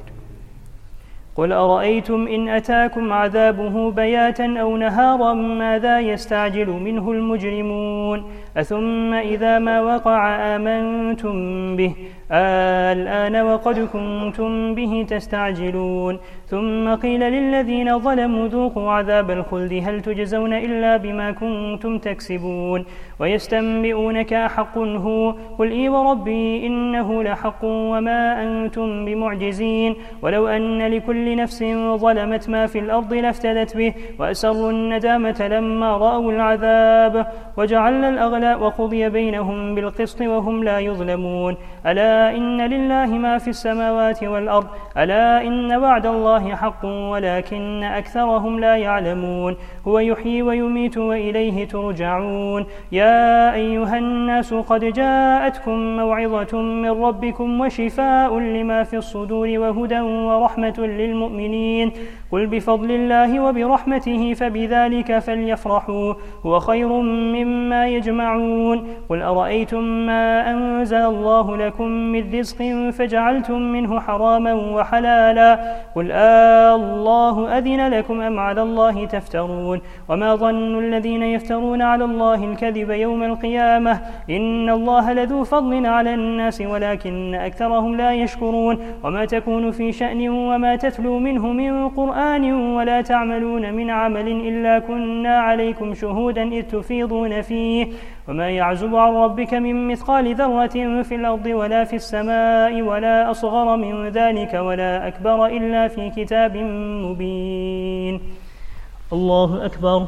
قل أرأيتم إن أتاكم عذابه بياتا أو نهارا ماذا يستعجل منه المجرمون أثم إذا ما وقع آمنتم به الآن وقد كنتم به تستعجلون ثم قيل للذين ظلموا ذوقوا عذاب الخلد هل تجزون إلا بما كنتم تكسبون ويستنبئونك أحق هو قل إي وربي إنه لحق وما أنتم بمعجزين ولو أن لكل نفس ظلمت ما في الأرض لافتدت به وأسروا الندامة لما رأوا العذاب وجعلنا الأغلاء وقضي بينهم بالقسط وهم لا يظلمون ألا إن لله ما في السماوات والأرض ألا إن وعد الله حق ولكن أكثرهم لا يعلمون هو يحيي ويميت وإليه ترجعون يا أيها الناس قد جاءتكم موعظة من ربكم وشفاء لما في الصدور وهدى ورحمة للمؤمنين قل بفضل الله وبرحمته فبذلك فليفرحوا هو خير مما يجمعون قل أرأيتم ما أنزل الله لكم من رزق فجعلتم منه حراما وحلالا قل الله أذن لكم أم على الله تفترون وما ظن الذين يفترون على الله الكذب يوم القيامة إن الله لذو فضل على الناس ولكن أكثرهم لا يشكرون وما تكون في شأن وما تتلو منه من قرآن ولا تعملون من عمل إلا كنا عليكم شهودا إذ تفيضون فيه وما يعزب عن ربك من مثقال ذرة في الأرض ولا في السماء ولا أصغر من ذلك ولا أكبر إلا في كتاب مبين. الله أكبر.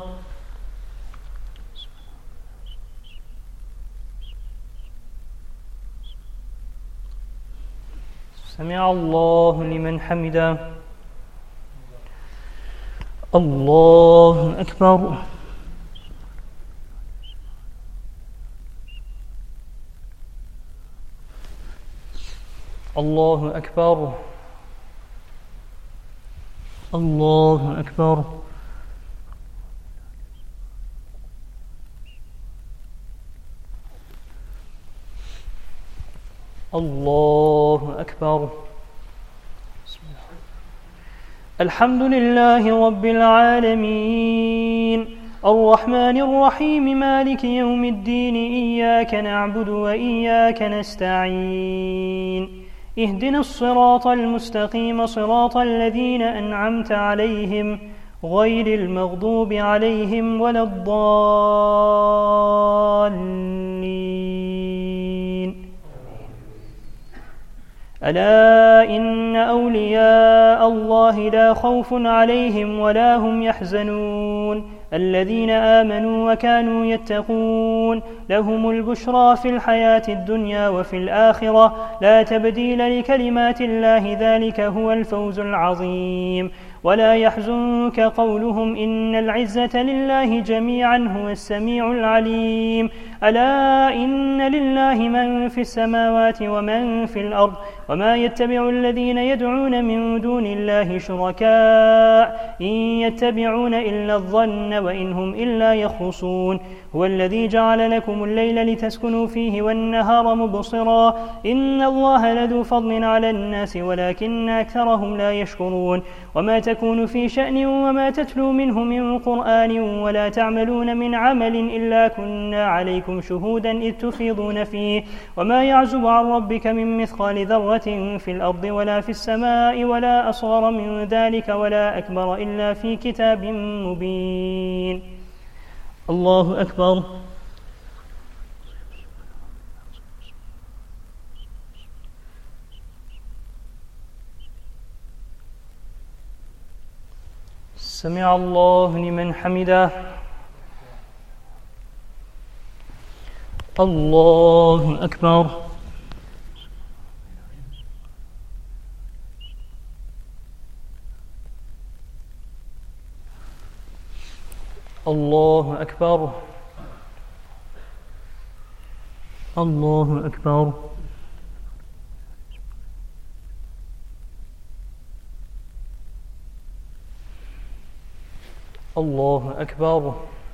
سمع الله لمن حمده. الله أكبر. الله أكبر. الله أكبر. الله أكبر. الحمد لله رب العالمين الرحمن الرحيم مالك يوم الدين إياك نعبد وإياك نستعين اهدنا الصراط المستقيم صراط الذين أنعمت عليهم غير المغضوب عليهم ولا الضالين. ألا إن أولياء الله لا خوف عليهم ولا هم يحزنون الذين آمنوا وكانوا يتقون لهم البشرى في الحياة الدنيا وفي الآخرة لا تبديل لكلمات الله ذلك هو الفوز العظيم. ولا يحزنك قولهم إن العزة لله جميعا هو السميع العليم. ألا إن لله من في السماوات ومن في الأرض وما يتبع الذين يدعون من دون الله شركاء إن يتبعون إلا الظن وإن هم إلا يخرصون. هو الذي جعل لكم الليل لتسكنوا فيه والنهار مبصرا إن الله لذو فضل على الناس ولكن أكثرهم لا يشكرون. وما تكون في شأن وما تتلو منه من قرآن ولا تعملون من عمل إلا كنا عليكم شهودا إذ تفيضون فيه وما يعزب عن ربك من مثقال ذرة في الأرض ولا في السماء ولا أصغر من ذلك ولا أكبر إلا في كتاب مبين. الله أكبر. سمع الله لمن حمده. الله أكبر. الله أكبر. الله أكبر. الله أكبر.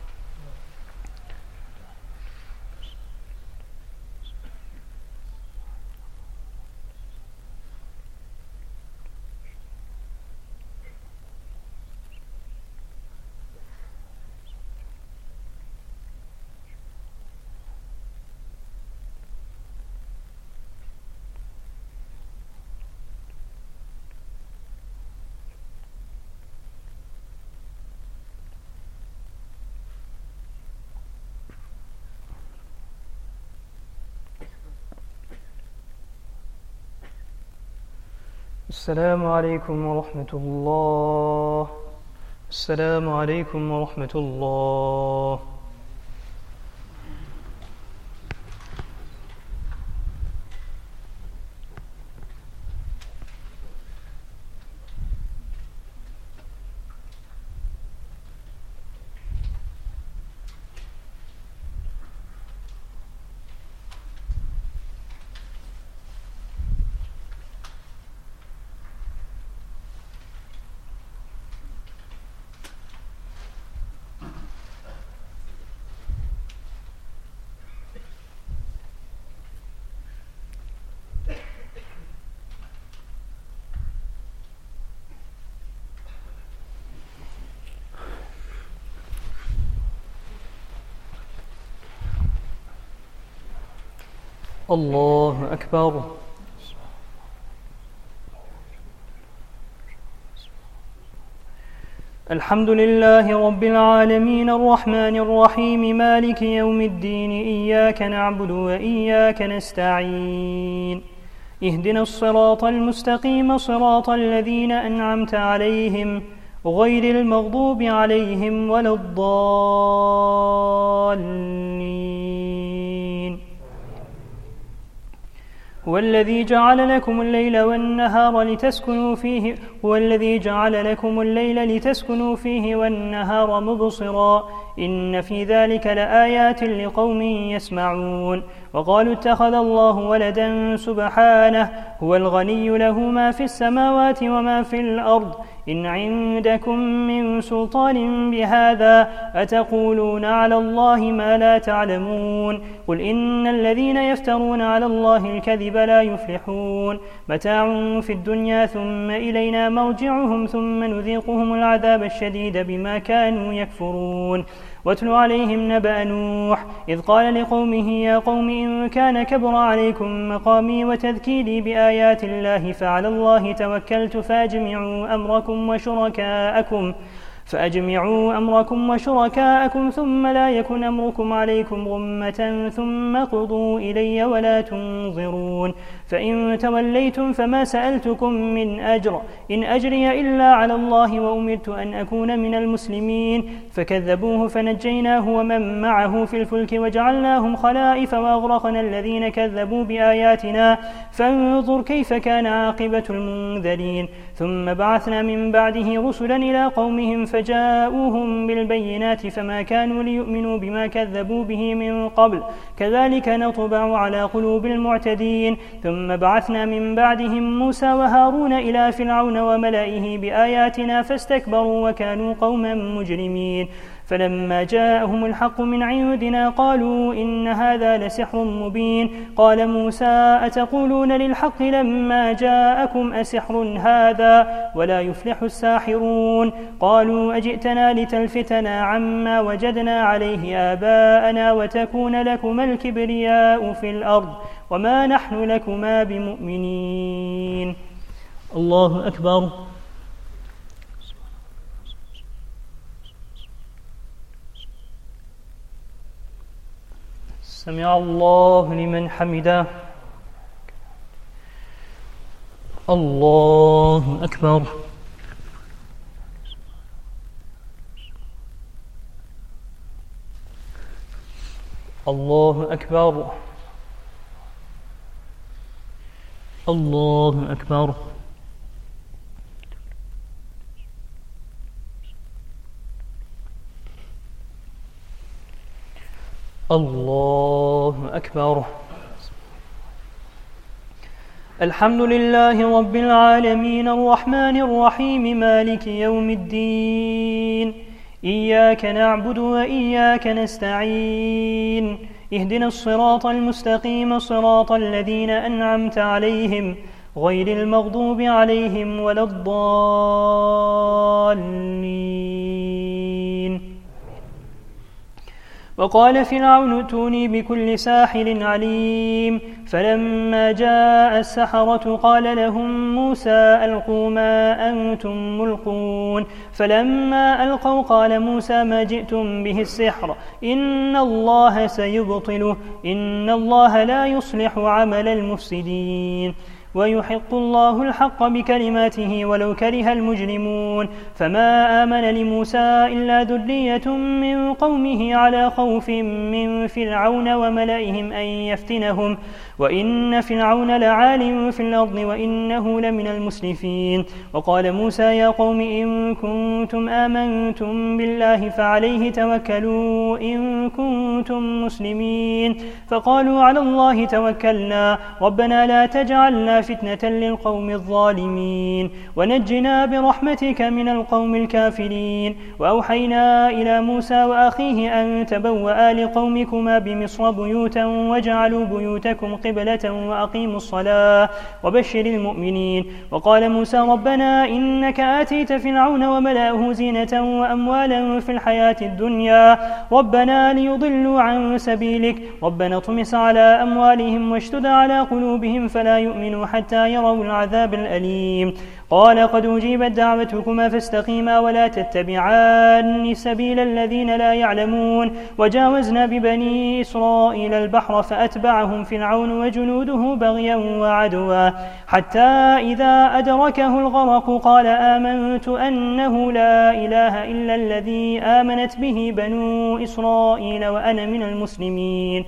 السلام عليكم ورحمة الله. السلام عليكم ورحمة الله. الله أكبر. الحمد لله رب العالمين الرحمن الرحيم مالك يوم الدين إياك نعبد وإياك نستعين اهدنا الصراط المستقيم صراط الذين أنعمت عليهم غير المغضوب عليهم ولا الضالين. هو الذي جعل لكم الليل والنهار لتسكنوا فيه لتسكنوا فيه والنهار مبصرا إن في ذلك لآيات لقوم يسمعون. وقالوا اتخذ الله ولدا سبحانه هو الغني له ما في السماوات وما في الأرض إن عندكم من سلطان بهذا أتقولون على الله ما لا تعلمون. قل إن الذين يفترون على الله الكذب لا يفلحون. متاع في الدنيا ثم إلينا مرجعهم ثم نذيقهم العذاب الشديد بما كانوا يكفرون. واتل عليهم نبأ نوح إذ قال لقومه يا قوم إن كان كبر عليكم مقامي وتذكيري بآيات الله فعلى الله توكلت فأجمعوا أمركم وشركاءكم ثم لا يكن أمركم عليكم غمة ثم قضوا إلي ولا تنظرون. فإن توليتم فما سألتكم من أجر إن أجري إلا على الله وأمرت أن أكون من المسلمين. فكذبوه فنجيناه ومن معه في الفلك وجعلناهم خلائف وأغرقنا الذين كذبوا بآياتنا فانظر كيف كان عاقبة المنذرين. ثم بعثنا من بعده رسلا إلى قومهم فجاءوهم بالبينات فما كانوا ليؤمنوا بما كذبوا به من قبل كذلك نطبع على قلوب المعتدين. ثم بعثنا من بعدهم موسى وهارون إلى فرعون وملئه بآياتنا فاستكبروا وكانوا قوما مجرمين. فلما جاءهم الحق من عندنا قالوا إن هذا لسحر مبين. قال موسى أتقولون للحق لما جاءكم أسحر هذا ولا يفلح الساحرون. قالوا أجئتنا لتلفتنا عما وجدنا عليه آباءنا وتكون لكما الكبرياء في الأرض وما نحن لكما بمؤمنين. الله أكبر. سمع الله لمن حمده. الله أكبر. الله أكبر. الله أكبر. الله أكبر. الحمد لله رب العالمين الرحمن الرحيم مالك يوم الدين. إياك نعبد وإياك نستعين. اهدنا الصراط المستقيم صراط الذين أنعمت عليهم غير المغضوب عليهم ولا الضالين. وقال فرعون ائتوني بكل ساحر عليم. فلما جاء السحرة قال لهم موسى ألقوا ما أنتم ملقون. فلما ألقوا قال موسى ما جئتم به السحر إن الله سيبطله إن الله لا يصلح عمل المفسدين. ويحق الله الحق بكلماته ولو كره المجرمون. فما آمن لموسى إلا ذرية من قومه على خوف من فرعون وملئهم أن يفتنهم وإن فرعون لعال في الأرض وإنه لمن المسرفين. وقال موسى يا قوم إن كنتم آمنتم بالله فعليه توكلوا إن كنتم مسلمين. فقالوا على الله توكلنا ربنا لا تجعلنا فتنة للقوم الظالمين ونجنا برحمتك من القوم الكافرين. وأوحينا إلى موسى وأخيه أن تبوأ لقومكما بمصر بيوتا واجعلوا بيوتكم قبلة وأقيموا الصلاة وبشر المؤمنين. وقال موسى ربنا إنك آتيت فرعون وملأه زينة وأموالا في الحياة الدنيا ربنا ليضلوا عن سبيلك ربنا اطمس على أموالهم واشتد على قلوبهم فلا يؤمنوا حتى يروا العذاب الأليم. قال قد أجيبت دعوتكما فاستقيما ولا تتبعان سبيل الذين لا يعلمون. وجاوزنا ببني إسرائيل البحر فأتبعهم فرعون وجنوده بغيا وعدوا حتى إذا أدركه الغرق قال آمنت أنه لا إله إلا الذي آمنت به بنو إسرائيل وأنا من المسلمين.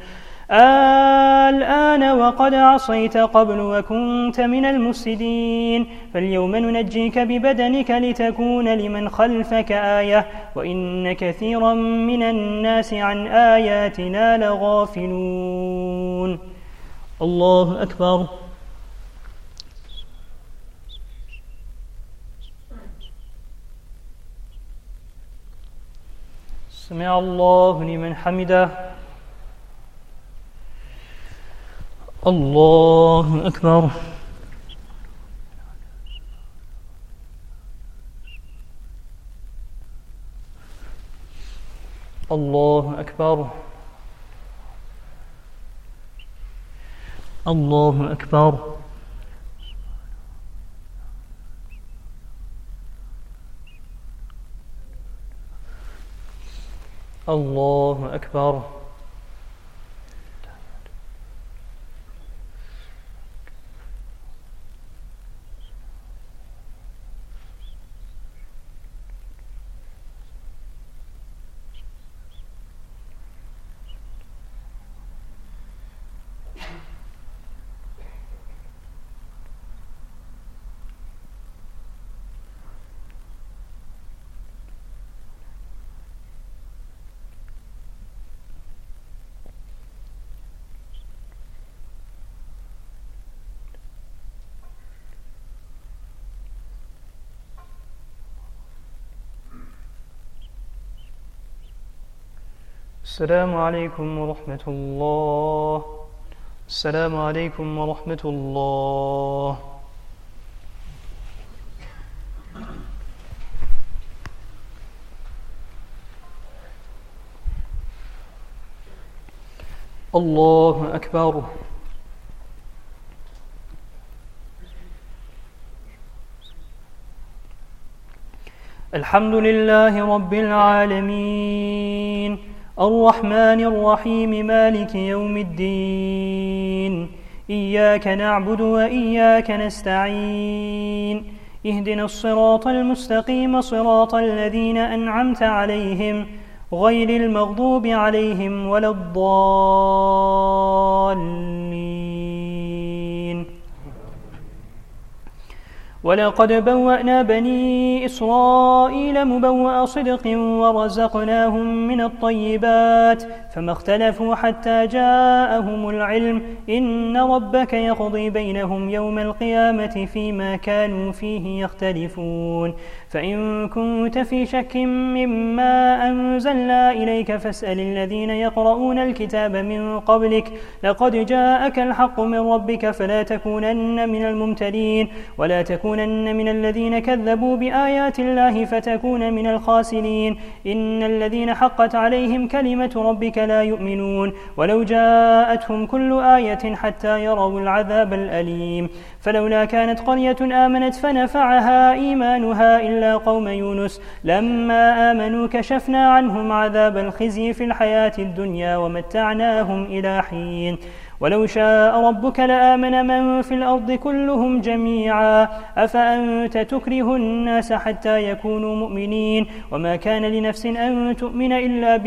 الآن وقد عصيت قبل وكنت من المفسدين. فاليوم ننجيك ببدنك لتكون لمن خلفك آية وإن كثيرا من الناس عن آياتنا لغافلون. الله أكبر. سمع الله لمن حمده. الله أكبر. الله أكبر. الله أكبر. الله أكبر. السلام عليكم ورحمة الله. السلام عليكم ورحمة الله. الله أكبر. الحمد لله رب العالمين الرحمن الرحيم مالك يوم الدين إياك نعبد وإياك نستعين اهدنا الصراط المستقيم صراط الذين أنعمت عليهم غير المغضوب عليهم ولا الضالين. ولقد بوأنا بني إسرائيل مبوأ صدق ورزقناهم من الطيبات فما اختلفوا حتى جاءهم العلم إن ربك يقضي بينهم يوم القيامة فيما كانوا فيه يختلفون. فإن كنت في شك مما أنزلنا إليك فاسأل الذين يقرؤون الكتاب من قبلك لقد جاءك الحق من ربك فلا تكونن من الممترين ولا تكونن من الذين كذبوا بآيات الله فتكون من الخاسرين. إن الذين حقت عليهم كلمة ربك لا يؤمنون ولو جاءتهم كل آية حتى يروا العذاب الأليم. فلولا كانت قرية آمنت فنفعها إيمانها إلا قوم يونس لما آمنوا كشفنا عنهم عذاب الخزي في الحياة الدنيا ومتعناهم إلى حين. ولو شاء ربك لآمن من في الأرض كلهم جميعا أفأنت تكره الناس حتى يكونوا مؤمنين وما كان لنفس أن تؤمن إلا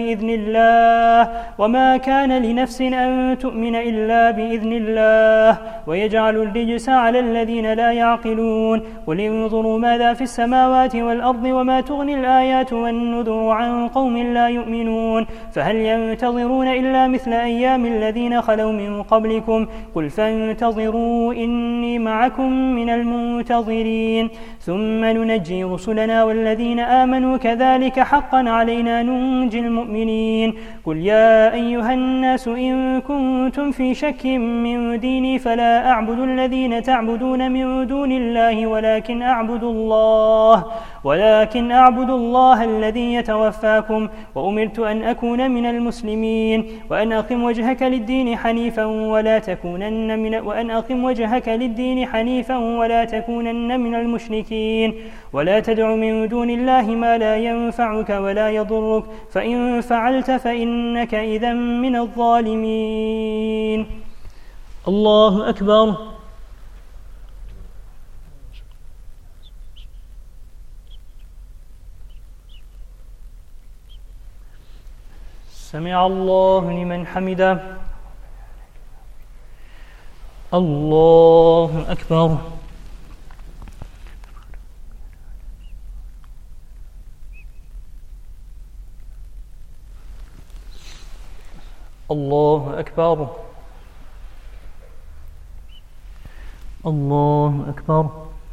بإذن الله ويجعل الرجس على الذين لا يعقلون. قل انظروا ماذا في السماوات والأرض وما تغني الآيات والنذر عن قوم لا يؤمنون فهل ينتظرون إلا مثل أيام الذين خلوا من قبلكم قل فانتظروا إني معكم من المنتظرين ثم ننجي رسلنا والذين آمنوا كذلك حقا علينا ننجي المؤمنين. قل يا أيها الناس إن كنتم في شك من ديني فلا أعبد الذين تعبدون من دون الله ولكن أعبد الله الذي يتوفاكم وأمرت أن أكون من المسلمين وأن أقم وجهك للدين حنيفا ولا تكونن من المشركين ولا تدع من دون الله ما لا ينفعك ولا يضرك فإن فعلت فإنك إذا من الظالمين. الله أكبر. سمع الله لمن حمده. الله أكبر. الله أكبر. الله أكبر.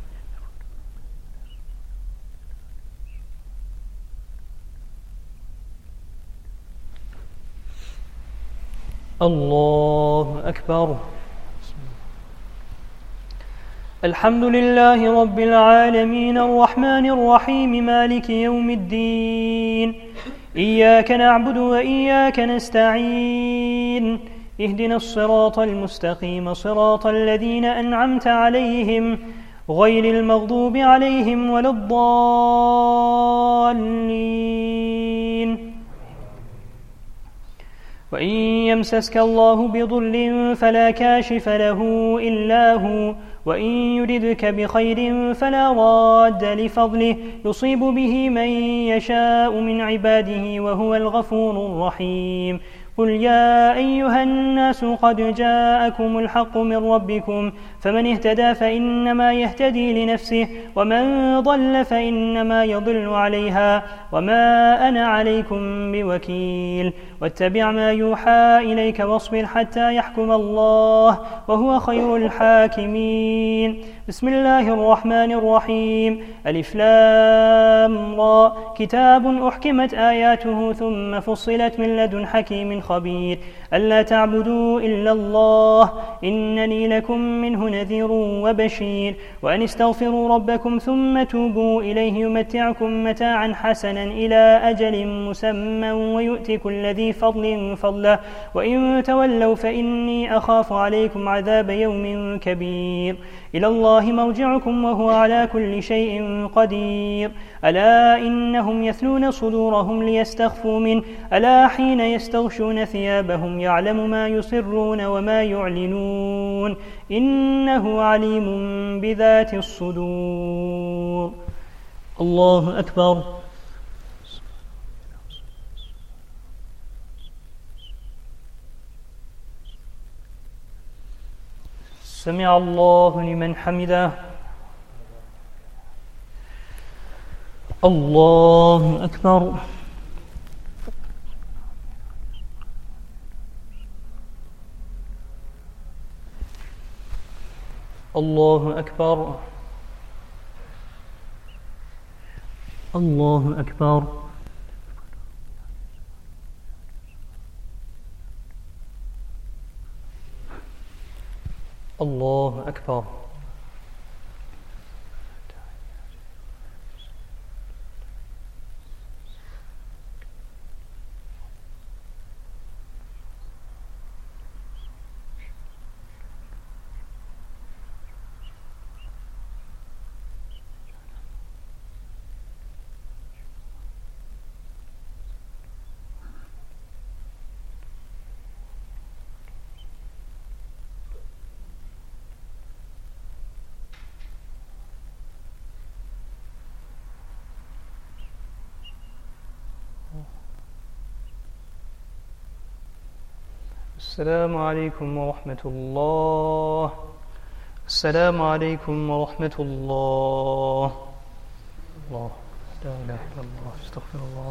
الله أكبر. الحمد لله رب العالمين الرحمن الرحيم مالك يوم الدين إياك نعبد وإياك نستعين اهدنا الصراط المستقيم صراط الذين أنعمت عليهم غير المغضوب عليهم ولا الضالين. وإن يمسسك الله بضر فلا كاشف له إلا هو وإن يردك بخير فلا راد لفضله يصيب به من يشاء من عباده وهو الغفور الرحيم. قل يا أيها الناس قد جاءكم الحق من ربكم فمن اهتدى فإنما يهتدي لنفسه ومن ضل فإنما يضل عليها وما أنا عليكم بوكيل. واتبع ما يوحى إليك واصبر حتى يحكم الله وهو خير الحاكمين. بسم الله الرحمن الرحيم. ألف لام را كتاب أحكمت آياته ثم فصلت من لدن حكيم خبير ألا تعبدوا إلا الله إنني لكم منه نذير وبشير وأن استغفروا ربكم ثم توبوا إليه يمتعكم متاعا حسنا إلى أجل مسمى ويؤتي كل ذي فضل فضله وإن تولوا فإني أخاف عليكم عذاب يوم كبير. إلى الله الله مرجعكم وهو على كل شيء قدير. ألا إنهم يثنون صدورهم ليستخفوا منه ألا حين يستغشون ثيابهم يعلم ما يصرون وما يعلنون إنه عليم بذات الصدور. الله أكبر. سمع الله لمن حمده. الله أكبر. الله أكبر. الله أكبر. الله أكبر. السلام عليكم ورحمة الله. السلام عليكم ورحمة الله. الله لا إله إلا الله. استغفر الله.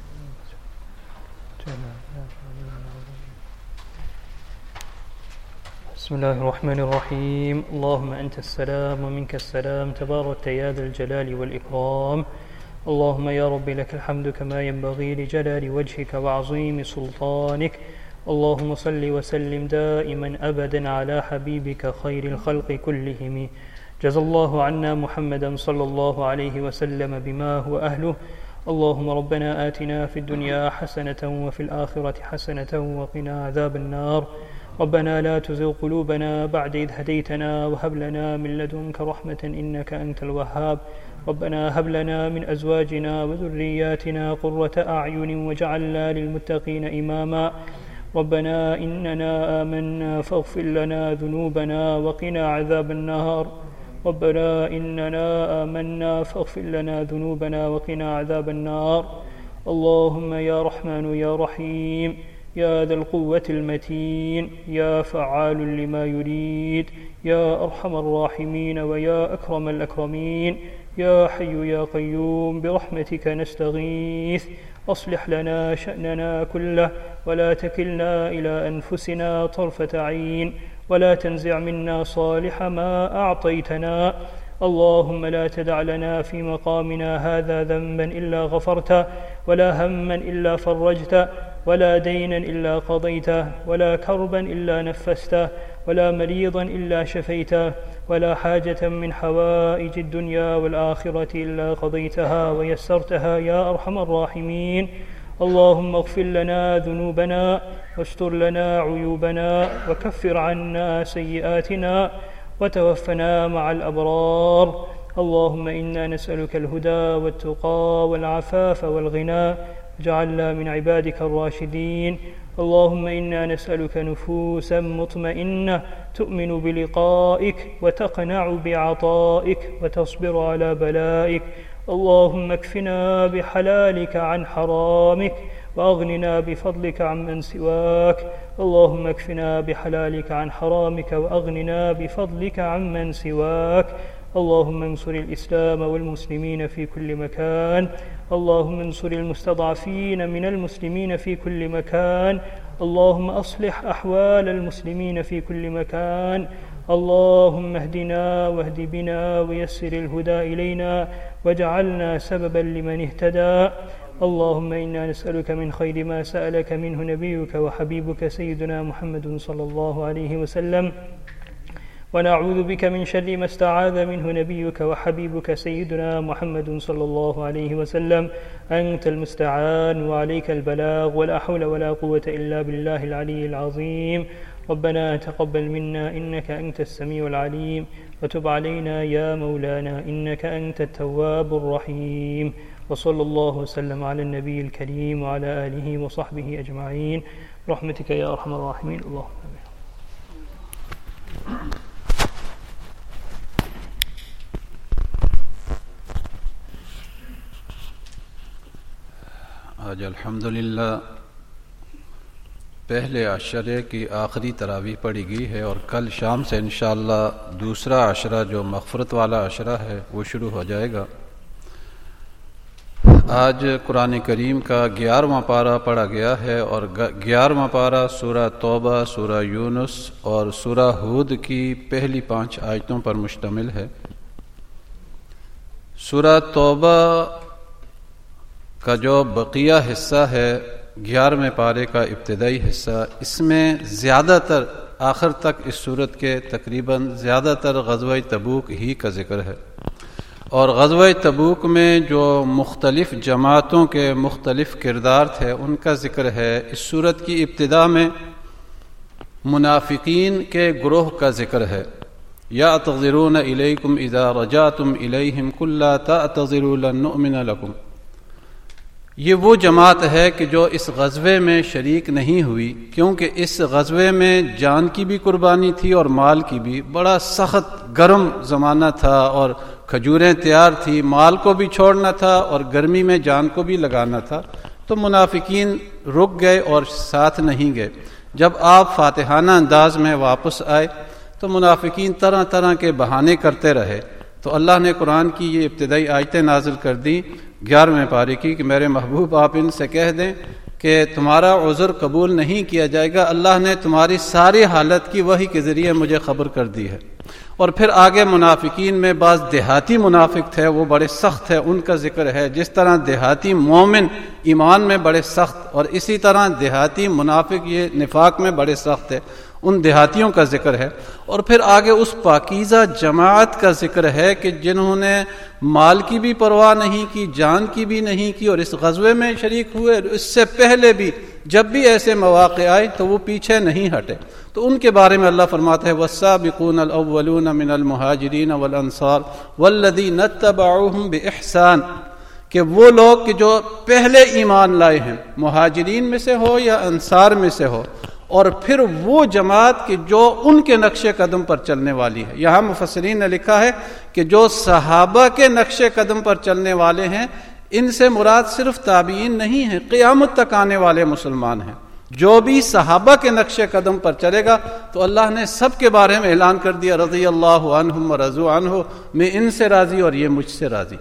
بسم الله الرحمن الرحيم. اللهم أنت السلام ومنك السلام تبارك يا ذا الجلال والإكرام. اللهم يا رب لك الحمد كما ينبغي لجلال وجهك وعظيم سلطانك. اللهم صل وسلم دائما أبدا على حبيبك خير الخلق كلهم. جزى الله عنا محمدا صلى الله عليه وسلم بما هو أهله. اللهم ربنا آتنا في الدنيا حسنة وفي الآخرة حسنة وقنا عذاب النار. ربنا لا تزغ قلوبنا بعد إذ هديتنا وهب لنا من لدنك رحمة إنك أنت الوهاب. ربنا هب لنا من أزواجنا وذرياتنا قرة أعين واجعلنا للمتقين إماما. ربنا إننا آمنا فاغفر لنا ذنوبنا وقنا عذاب النار. ربنا إننا آمنا فاغفر لنا ذنوبنا وقنا عذاب النار. اللهم يا رحمن يا رحيم يا ذا القوة المتين يا فعال لما يريد يا أرحم الراحمين ويا أكرم الأكرمين يا حي يا قيوم برحمتك نستغيث. أصلح لنا شأننا كله ولا تكلنا إلى أنفسنا طرفة عين ولا تنزع منا صالح ما أعطيتنا. اللهم لا تدع لنا في مقامنا هذا ذنبا إلا غفرته ولا هما إلا فرجته ولا دينا إلا قضيته ولا كربا إلا نفسته ولا مريضا إلا شفيته ولا حاجة من حوائج الدنيا والآخرة إلا قضيتها ويسرتها يا أرحم الراحمين. اللهم اغفر لنا ذنوبنا واستر لنا عيوبنا وكفر عنا سيئاتنا وتوفنا مع الأبرار. اللهم إنا نسألك الهدى والتقى والعفاف والغنى واجعلنا من عبادك الراشدين. اللهم إنا نسألك نفوسا مطمئنة تؤمن بلقائك وتقنع بعطائك وتصبر على بلائك. اللهم اكفنا بحلالك عن حرامك وأغننا بفضلك عمن سواك. اللهم اكفنا بحلالك عن حرامك وأغننا بفضلك عمن سواك. اللهم انصر الإسلام والمسلمين في كل مكان. اللهم انصر المستضعفين من المسلمين في كل مكان. اللهم أصلح أحوال المسلمين في كل مكان. اللهم اهدنا واهد بنا ويسر الهدى إلينا واجعلنا سببا لمن اهتدى. اللهم إنا نسألك من خير ما سألك منه نبيك وحبيبك سيدنا محمد صلى الله عليه وسلم ونعوذ بك من شر ما استعاذ منه نبيك وحبيبك سيدنا محمد صلى الله عليه وسلم. أنت المستعان وعليك البلاغ ولا حول ولا قوة إلا بالله العلي العظيم. ربنا تقبل منا إنك أنت السميع العليم وتب علينا يا مولانا إنك أنت التواب الرحيم وصلى الله وسلم على النبي الكريم وعلى آله وصحبه أجمعين برحمتك يا أرحم الراحمين اللهم آمين. आज अल्हम्दुलिल्लाह पहले अशरे की आखिरी तरावी पढ़ी गई है और कल शाम से इंशाअल्लाह दूसरा अशरा जो मग़फ़रत वाला अशरा है वो शुरू हो जाएगा। आज कुरान करीम का 11वां पारा पढ़ा गया है और 11वां पारा सूरह तौबा, सूरह यूनुस और सूरह हूद की पहली 5 आयतों पर मुश्तमिल है। सूरह तौबा का जो बकिया हिस्सा है 11वें पारे का इब्तिदाई हिस्सा, इसमें ज़्यादातर आखिर तक इस सूरत के तकरीबन ज़्यादातर ग़ज़वा तबूक ही का ज़िक्र है और ग़ज़वा तबूक में जो मुख्तलिफ़ जमातों के मुख्तलिफ़ किरदार थे उनका ज़िक्र है। इस सूरत की इब्तिदा में मुनाफिकीन के ग्रोह का ज़िक्र है। यातज़िरून इलैकुम इज़ा रजातुम इलैहिम कुल ला तअतज़िरू लन नुअमिन लकुम। ये वो जमात है कि जो इस ग़ज़वे में शरीक नहीं हुई, क्योंकि इस ग़ज़वे में जान की भी कुर्बानी थी और माल की भी। बड़ा सख्त गर्म ज़माना था और खजूरें तैयार थी, माल को भी छोड़ना था और गर्मी में जान को भी लगाना था। तो मुनाफिकीन रुक गए और साथ नहीं गए। जब आप फातिहाना अंदाज में वापस आए तो मुनाफिकीन तरह तरह के बहाने करते रहे। तो अल्लाह ने कुरान की ये इब्तिदाई आयतें नाजिल कर दी 11वें पारे की कि मेरे महबूब आप इनसे कह दें कि तुम्हारा उज़्र कबूल नहीं किया जाएगा। अल्लाह ने तुम्हारी सारी हालत की वही के ज़रिए मुझे ख़बर कर दी है। और फिर आगे मुनाफिकीन में बाज़ देहाती मुनाफिक थे, वो बड़े सख्त है, उनका ज़िक्र है। जिस तरह देहाती मोमिन ईमान में बड़े सख्त और इसी तरह देहाती मुनाफिक ये निफाक में बड़े सख्त है, उन देहातियों का ज़िक्र है। और फिर आगे उस पाकीज़ा जमात का ज़िक्र है कि जिन्होंने माल की भी परवाह नहीं की, जान की भी नहीं की और इस ग़ज़वे में शरीक हुए। इससे पहले भी जब भी ऐसे मौक़े आए तो वो पीछे नहीं हटे। तो उनके बारे में अल्लाह फरमाता है वस्साबिक़ून अल-अव्वलून मिनल मुहाजिरीन वल अंसार वल्लज़ीना इत्तबअूहुम बिइहसान, कि वो लोग कि जो पहले ईमान लाए हैं, मुहाजिरीन में से हो या अंसार में से हो, और फिर वो जमात कि जो उनके नक्शे कदम पर चलने वाली है। यहाँ मुफस्सिरीन ने लिखा है कि जो सहाबा के नक्शे कदम पर चलने वाले हैं, इनसे मुराद सिर्फ ताबीन नहीं है, क़यामत तक आने वाले मुसलमान हैं। जो भी सहाबा के नक्शे कदम पर चलेगा तो अल्लाह ने सब के बारे में ऐलान कर दिया रज़ियल्लाहु अन्हुम व रज़ू अन्हु, मैं इनसे राज़ी और ये मुझसे राज़ी।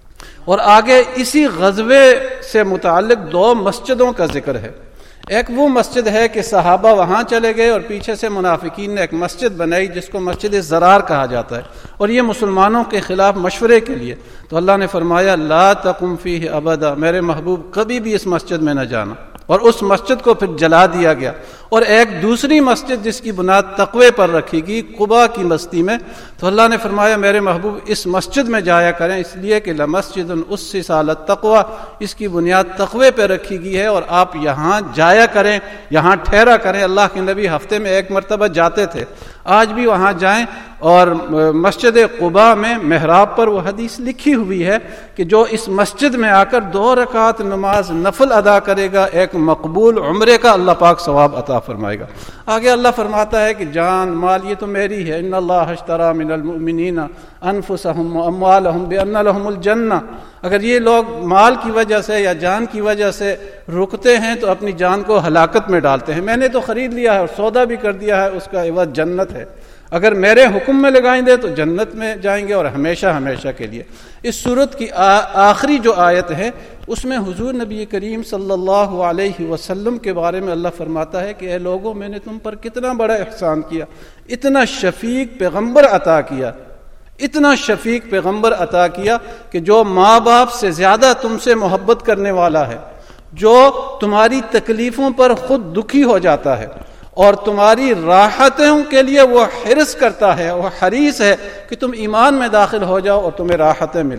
और आगे इसी ग़ज़वे से मुताल्लिक़ 2 मस्जिदों का ज़िक्र है। एक वो मस्जिद है कि सहाबा वहाँ चले गए और पीछे से मुनाफिकीन ने एक मस्जिद बनाई जिसको मस्जिद ज़रार कहा जाता है, और ये मुसलमानों के ख़िलाफ़ मशवरे के लिए। तो अल्लाह ने फरमाया ला तकुम फ़ीह अबदा, मेरे महबूब कभी भी इस मस्जिद में न जाना। और उस मस्जिद को फिर जला दिया गया। और एक दूसरी मस्जिद जिसकी बुनियाद तक़वे पर रखी गई, कुबा की बस्ती में, तो अल्लाह ने फरमाया मेरे महबूब इस मस्जिद में जाया करें, इसलिए कि लमस्जिदुन उस्सिसा अला तक़वा, इसकी बुनियाद तक़वे पर रखी गई है और आप यहाँ जाया करें, यहाँ ठहरा करें। अल्लाह के नबी हफ्ते में 1 मरतबा जाते थे, आज भी वहाँ जाएं। और मस्जिद कुबा में मेहराब पर वो हदीस लिखी हुई है कि जो इस मस्जिद में आकर 2 रकात नमाज नफल अदा करेगा, एक मकबूल उम्रे का अल्लाह पाक सवाब अता फरमाएगा। आगे अल्लाह फरमाता है कि जान माल ये तो मेरी है, इन्नल्लाह अश्तरा मिनल मुमिनीना अनफुसहुम व अम्वालहुम बिअन्ना लहुमुल जन्नह। अगर ये लोग माल की वजह से या जान की वजह से रुकते हैं तो अपनी जान को हलाकत में डालते हैं। मैंने तो खरीद लिया है और सौदा भी कर दिया है, उसका एवज जन्नत है। अगर मेरे हुक्म में लगाएंगे तो जन्नत में जाएंगे और हमेशा हमेशा के लिए। इस सूरत की आखिरी जो आयत है उसमें हुजूर नबी करीम सल्लल्लाहु अलैहि वसल्लम के बारे में अल्लाह फरमाता है कि ए लोगों, मैंने तुम पर कितना बड़ा एहसान किया, इतना शफीक पैगंबर अता किया, इतना शफीक पैगंबर अता किया कि जो माँ बाप से ज्यादा तुमसे मोहब्बत करने वाला है, जो तुम्हारी तकलीफों पर खुद दुखी हो जाता है और तुम्हारी राहतों के लिए वो हिर्स करता है, वो हरीस है कि तुम ईमान में दाखिल हो जाओ और तुम्हें राहतें मिलें।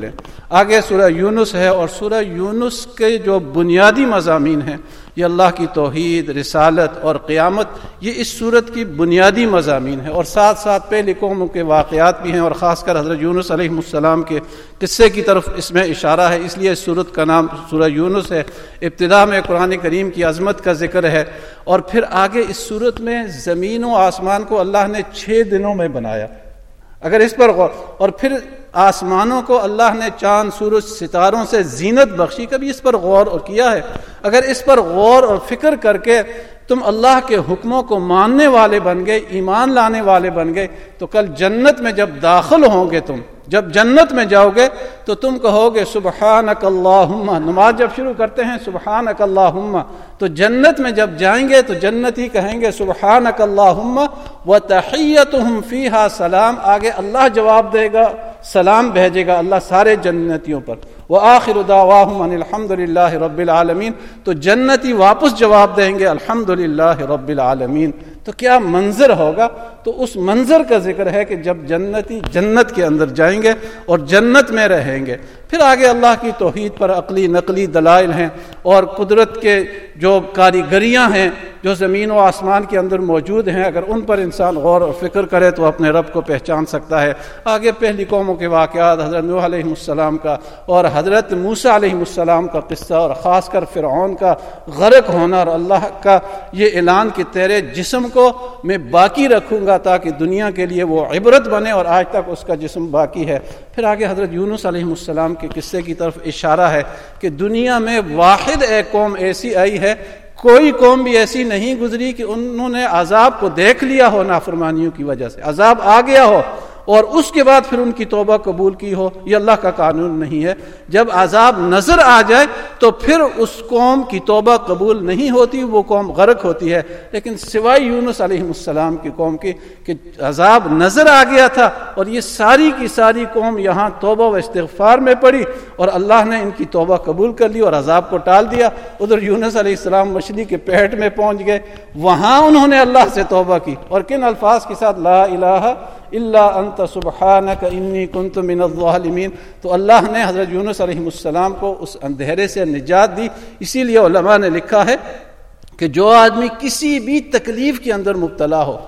आगे सूरह यूनुस है और सूरह यूनुस के जो बुनियादी मज़ामीन हैं ये अल्लाह की तौहीद, रिसालत और क़यामत, ये इस सूरत की बुनियादी मज़ामीन है। और साथ साथ पहले कौमों के वाक़यात भी हैं और ख़ासकर हज़रत यूनुस अलैहिस्सलाम के किस्से की तरफ इसमें इशारा है, इसलिए इस सूरत का नाम सूरह यूनुस है। इब्तिदा में कुरान करीम की अज़मत का ज़िक्र है और फिर आगे इस सूरत में ज़मीन व आसमान को अल्लाह ने 6 दिनों में बनाया। अगर इस पर गौर, और फिर आसमानों को अल्लाह ने चांद, सूरज, सितारों से जीनत बख्शी, कभी इस पर गौर और किया है? अगर इस पर गौर और फिक्र करके तुम अल्लाह के हुक्मों को मानने वाले बन गए, ईमान लाने वाले बन गए, तो कल जन्नत में जब दाखिल होंगे, तुम जब जन्नत में जाओगे तो तुम कहोगे सुबहानक अल्लाहुम्मा। नमाज जब शुरू करते हैं सुबहानक अल्लाहुम्मा, तो जन्नत में जब जाएंगे तो जन्नत ही कहेंगे सुबहानक अल्लाहुम्मा व तहिय्यतुहुम फीहा सलाम। आगे अल्लाह जवाब देगा, सलाम भेजेगा अल्लाह सारे जन्नतियों पर। व आखिरु दावाहुम अनिल हम्दुलिल्लाहि रब्बिल आलमीन, तो जन्नती वापस जवाब देंगे अल्हम्दुलिल्लाहि रब्बिल आलमीन। तो क्या मंजर होगा? तो उस मंजर का जिक्र है कि जब जन्नती जन्नत के अंदर जाएंगे और जन्नत में रहेंगे। फिर आगे अल्लाह की तौहीद पर अकली नकली दलाइल हैं और कुदरत के जो कारीगरियां हैं जो ज़मीन व आसमान के अंदर मौजूद हैं, अगर उन पर इंसान गौर और फिक्र करे तो अपने रब को पहचान सकता है। आगे पहली कौमों के वाक़यात, हज़रत नूह अलैहिस्सलाम का और हज़रत मूसा अलैहिस्सलाम का किस्सा और ख़ासकर फ़िरऔन का गर्क होना और अल्लाह का ये ऐलान कि तेरे जिस्म को मैं बाकी रखूँगा ताकि दुनिया के लिए वो इबरत बने, और आज तक उसका जिस्म बाकी है। फिर आगे हज़रत यूनुस अलैहिस्सलाम के किस्से की तरफ इशारा है कि दुनिया में वाहिद एक कौम ऐसी आई है, कोई कौम भी ऐसी नहीं गुजरी कि उन्होंने अजाब को देख लिया हो, नाफरमानियों की वजह से अजाब आ गया हो और उसके बाद फिर उनकी तौबा कबूल की हो। ये अल्लाह का कानून नहीं है। जब अजाब नजर आ जाए तो फिर उस कौम की तौबा कबूल नहीं होती, वो कौम गर्क होती है। लेकिन सिवाय यूनुस अलैहिस्सलाम की कौम की कि अजाब नजर आ गया था और ये सारी की सारी कौम यहाँ तौबा व इस्तिग़फ़ार में पड़ी और अल्लाह ने इनकी तौबा कबूल कर ली और अजाब को टाल दिया। उधर यूनुस अलैहिस्सलाम मछली के पेट में पहुँच गए, वहाँ उन्होंने अल्लाह से तौबा की और किन अल्फाज के साथ, ला इलाहा इल्ला अंत सुब्हानक इन्नी कुन्तु मिनज़ ज़ालिमीन। तो अल्लाह ने हज़रत यूनुस अलैहिस्सलाम को उस अंधेरे से निजात दी। इसीलिए उलमा ने लिखा है कि जो आदमी किसी भी तकलीफ के अंदर मुब्तला हो,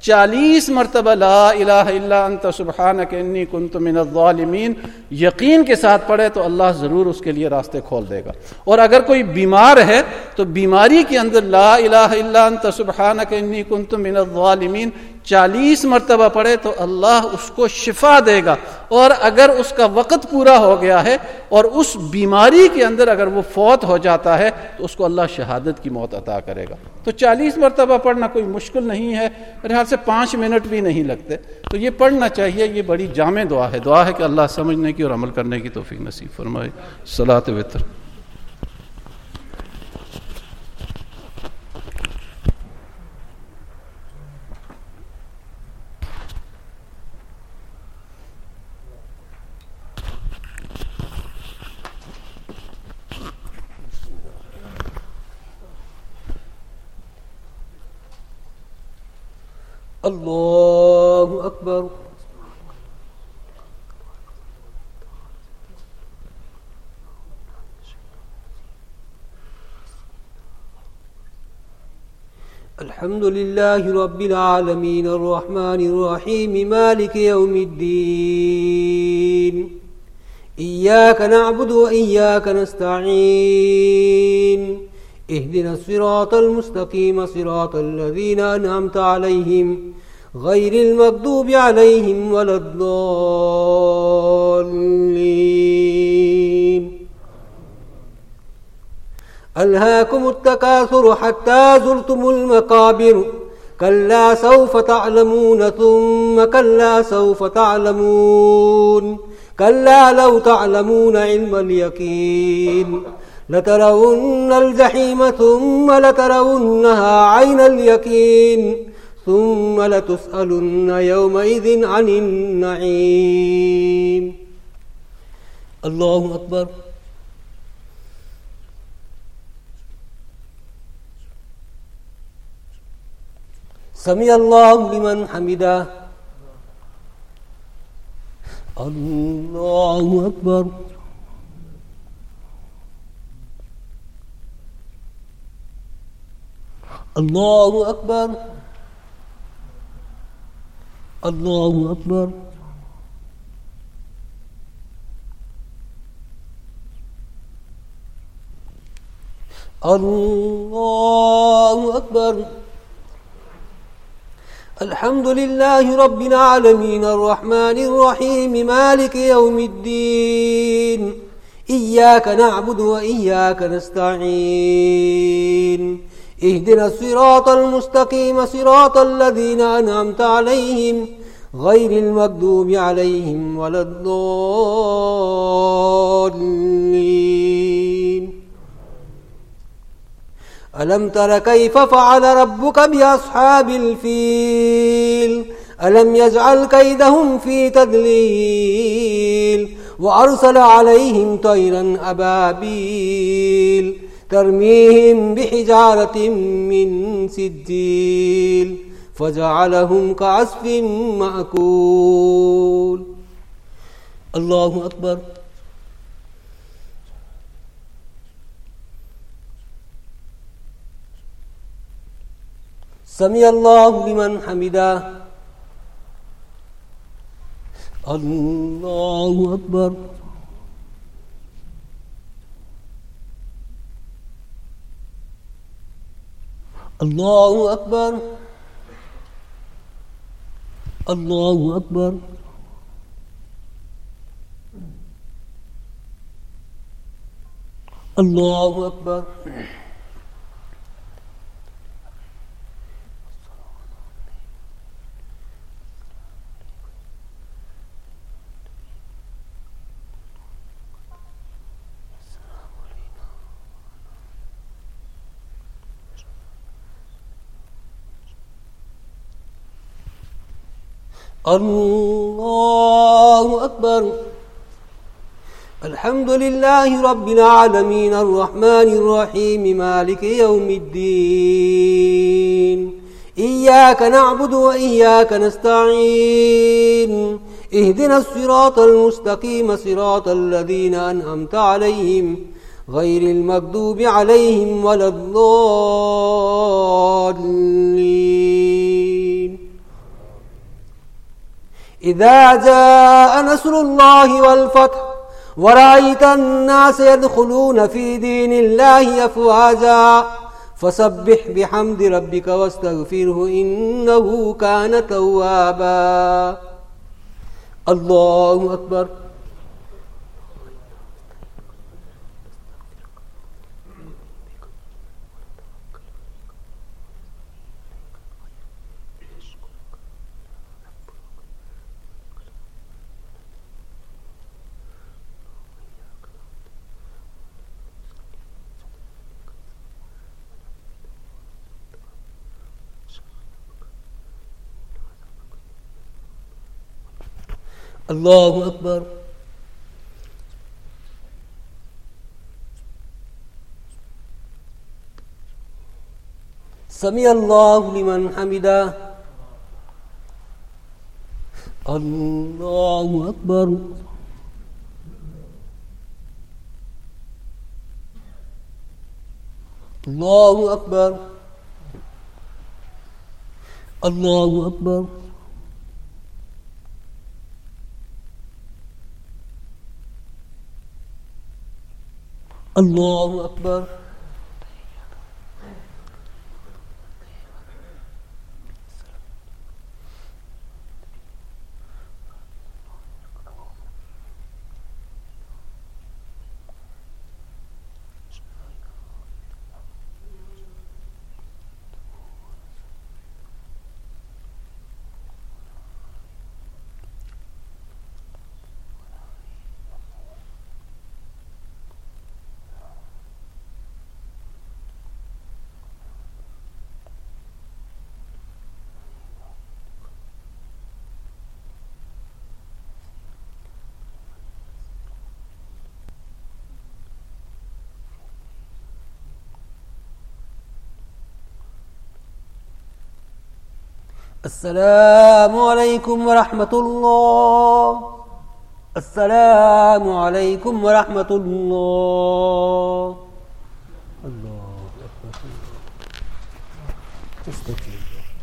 40 मरतबा ला इलाहा इल्ला अंत सुब्हानक इन्नी कुन्तु मिनज़ ज़ालिमीन यकीन के साथ पढ़े तो अल्लाह ज़रूर उसके लिए रास्ते खोल देगा। और अगर कोई बीमार है तो बीमारी के अंदर ला इलाहा इल्ला अंत सुब्हानक इन्नी कुन्तु मिनज़ ज़ालिमीन 40 मरतबा पढ़े तो अल्लाह उसको शिफा देगा। और अगर उसका वक़्त पूरा हो गया है और उस बीमारी के अंदर अगर वो फौत हो जाता है तो उसको अल्लाह शहादत की मौत अता करेगा। तो 40 मरतबा पढ़ना कोई मुश्किल नहीं है, मेरे ख्याल से 5 मिनट भी नहीं लगते। तो ये पढ़ना चाहिए, ये बड़ी जामे दुआ है। दुआ है कि अल्लाह समझने की और अमल करने की तौफीक नसीब फरमाए। सलात वितर। अल्लाहु अकबर। अल्हम्दुलिल्लाहि रब्बिल आलमीन अर्रहमानिर रहीम मालिकि यौमिद्दीन इय्याक नअबुदु व इय्याक नस्तईन इहदिनस सिरातल मुस्तकीम सिरातल लज़ीना अनअमत अलैहिम गैरिल मग़दूबि अलैहिम वलद्दाल्लीन। अल्हाकुमुत तकासुर हत्ता ज़ुरतुमुल मक़ाबिर कल्ला सौफ तअलमून सुम्मा कल्ला सौफ तअलमून कल्ला लौ तअलमून इल्मल यकीन लतरवुन्नल जहीम सुम्मा लतरवुन्नहा ऐनल यकीन सुम्मा लतुसअलुन्न यौमइज़िन अनिन नईम। अल्लाहु अकबर। समी अल्लाहु लिमन हमिदा। अल्लाहु अकबर। الله أكبر الله أكبر الله أكبر. الحمد لله رب العالمين الرحمن الرحيم مالك يوم الدين إياك نعبد وإياك نستعين اهدنا الصراط المستقيم صراط الذين أنعمت عليهم غير المغضوب عليهم ولا الضالين. ألم تر كيف فعل ربك بأصحاب الفيل ألم يجعل كيدهم في تضليل وأرسل عليهم طيرا أبابيل ترميهم بحجارة من سجيل فجعلهم كعصف مأكول. الله أكبر. سمع الله لمن حمده. الله أكبر. الله أكبر. الله أكبر. الله أكبر. الله أكبر. الحمد لله رب العالمين الرحمن الرحيم مالك يوم الدين إياك نعبد وإياك نستعين اهدنا الصراط المستقيم صراط الذين أنعمت عليهم غير المغضوب عليهم ولا الضالين. إذا جاء نصر الله والفتح ورأيت الناس يدخلون في دين الله أفواجا فسبح بحمد ربك واستغفره إنه كان توابا. الله أكبر. الله أكبر. سمع الله لمن حمده. الله أكبر. الله أكبر. الله أكبر. الله أكبر. السلام عليكم ورحمة الله. السلام عليكم ورحمة الله. الله أكبر. استغفر الله.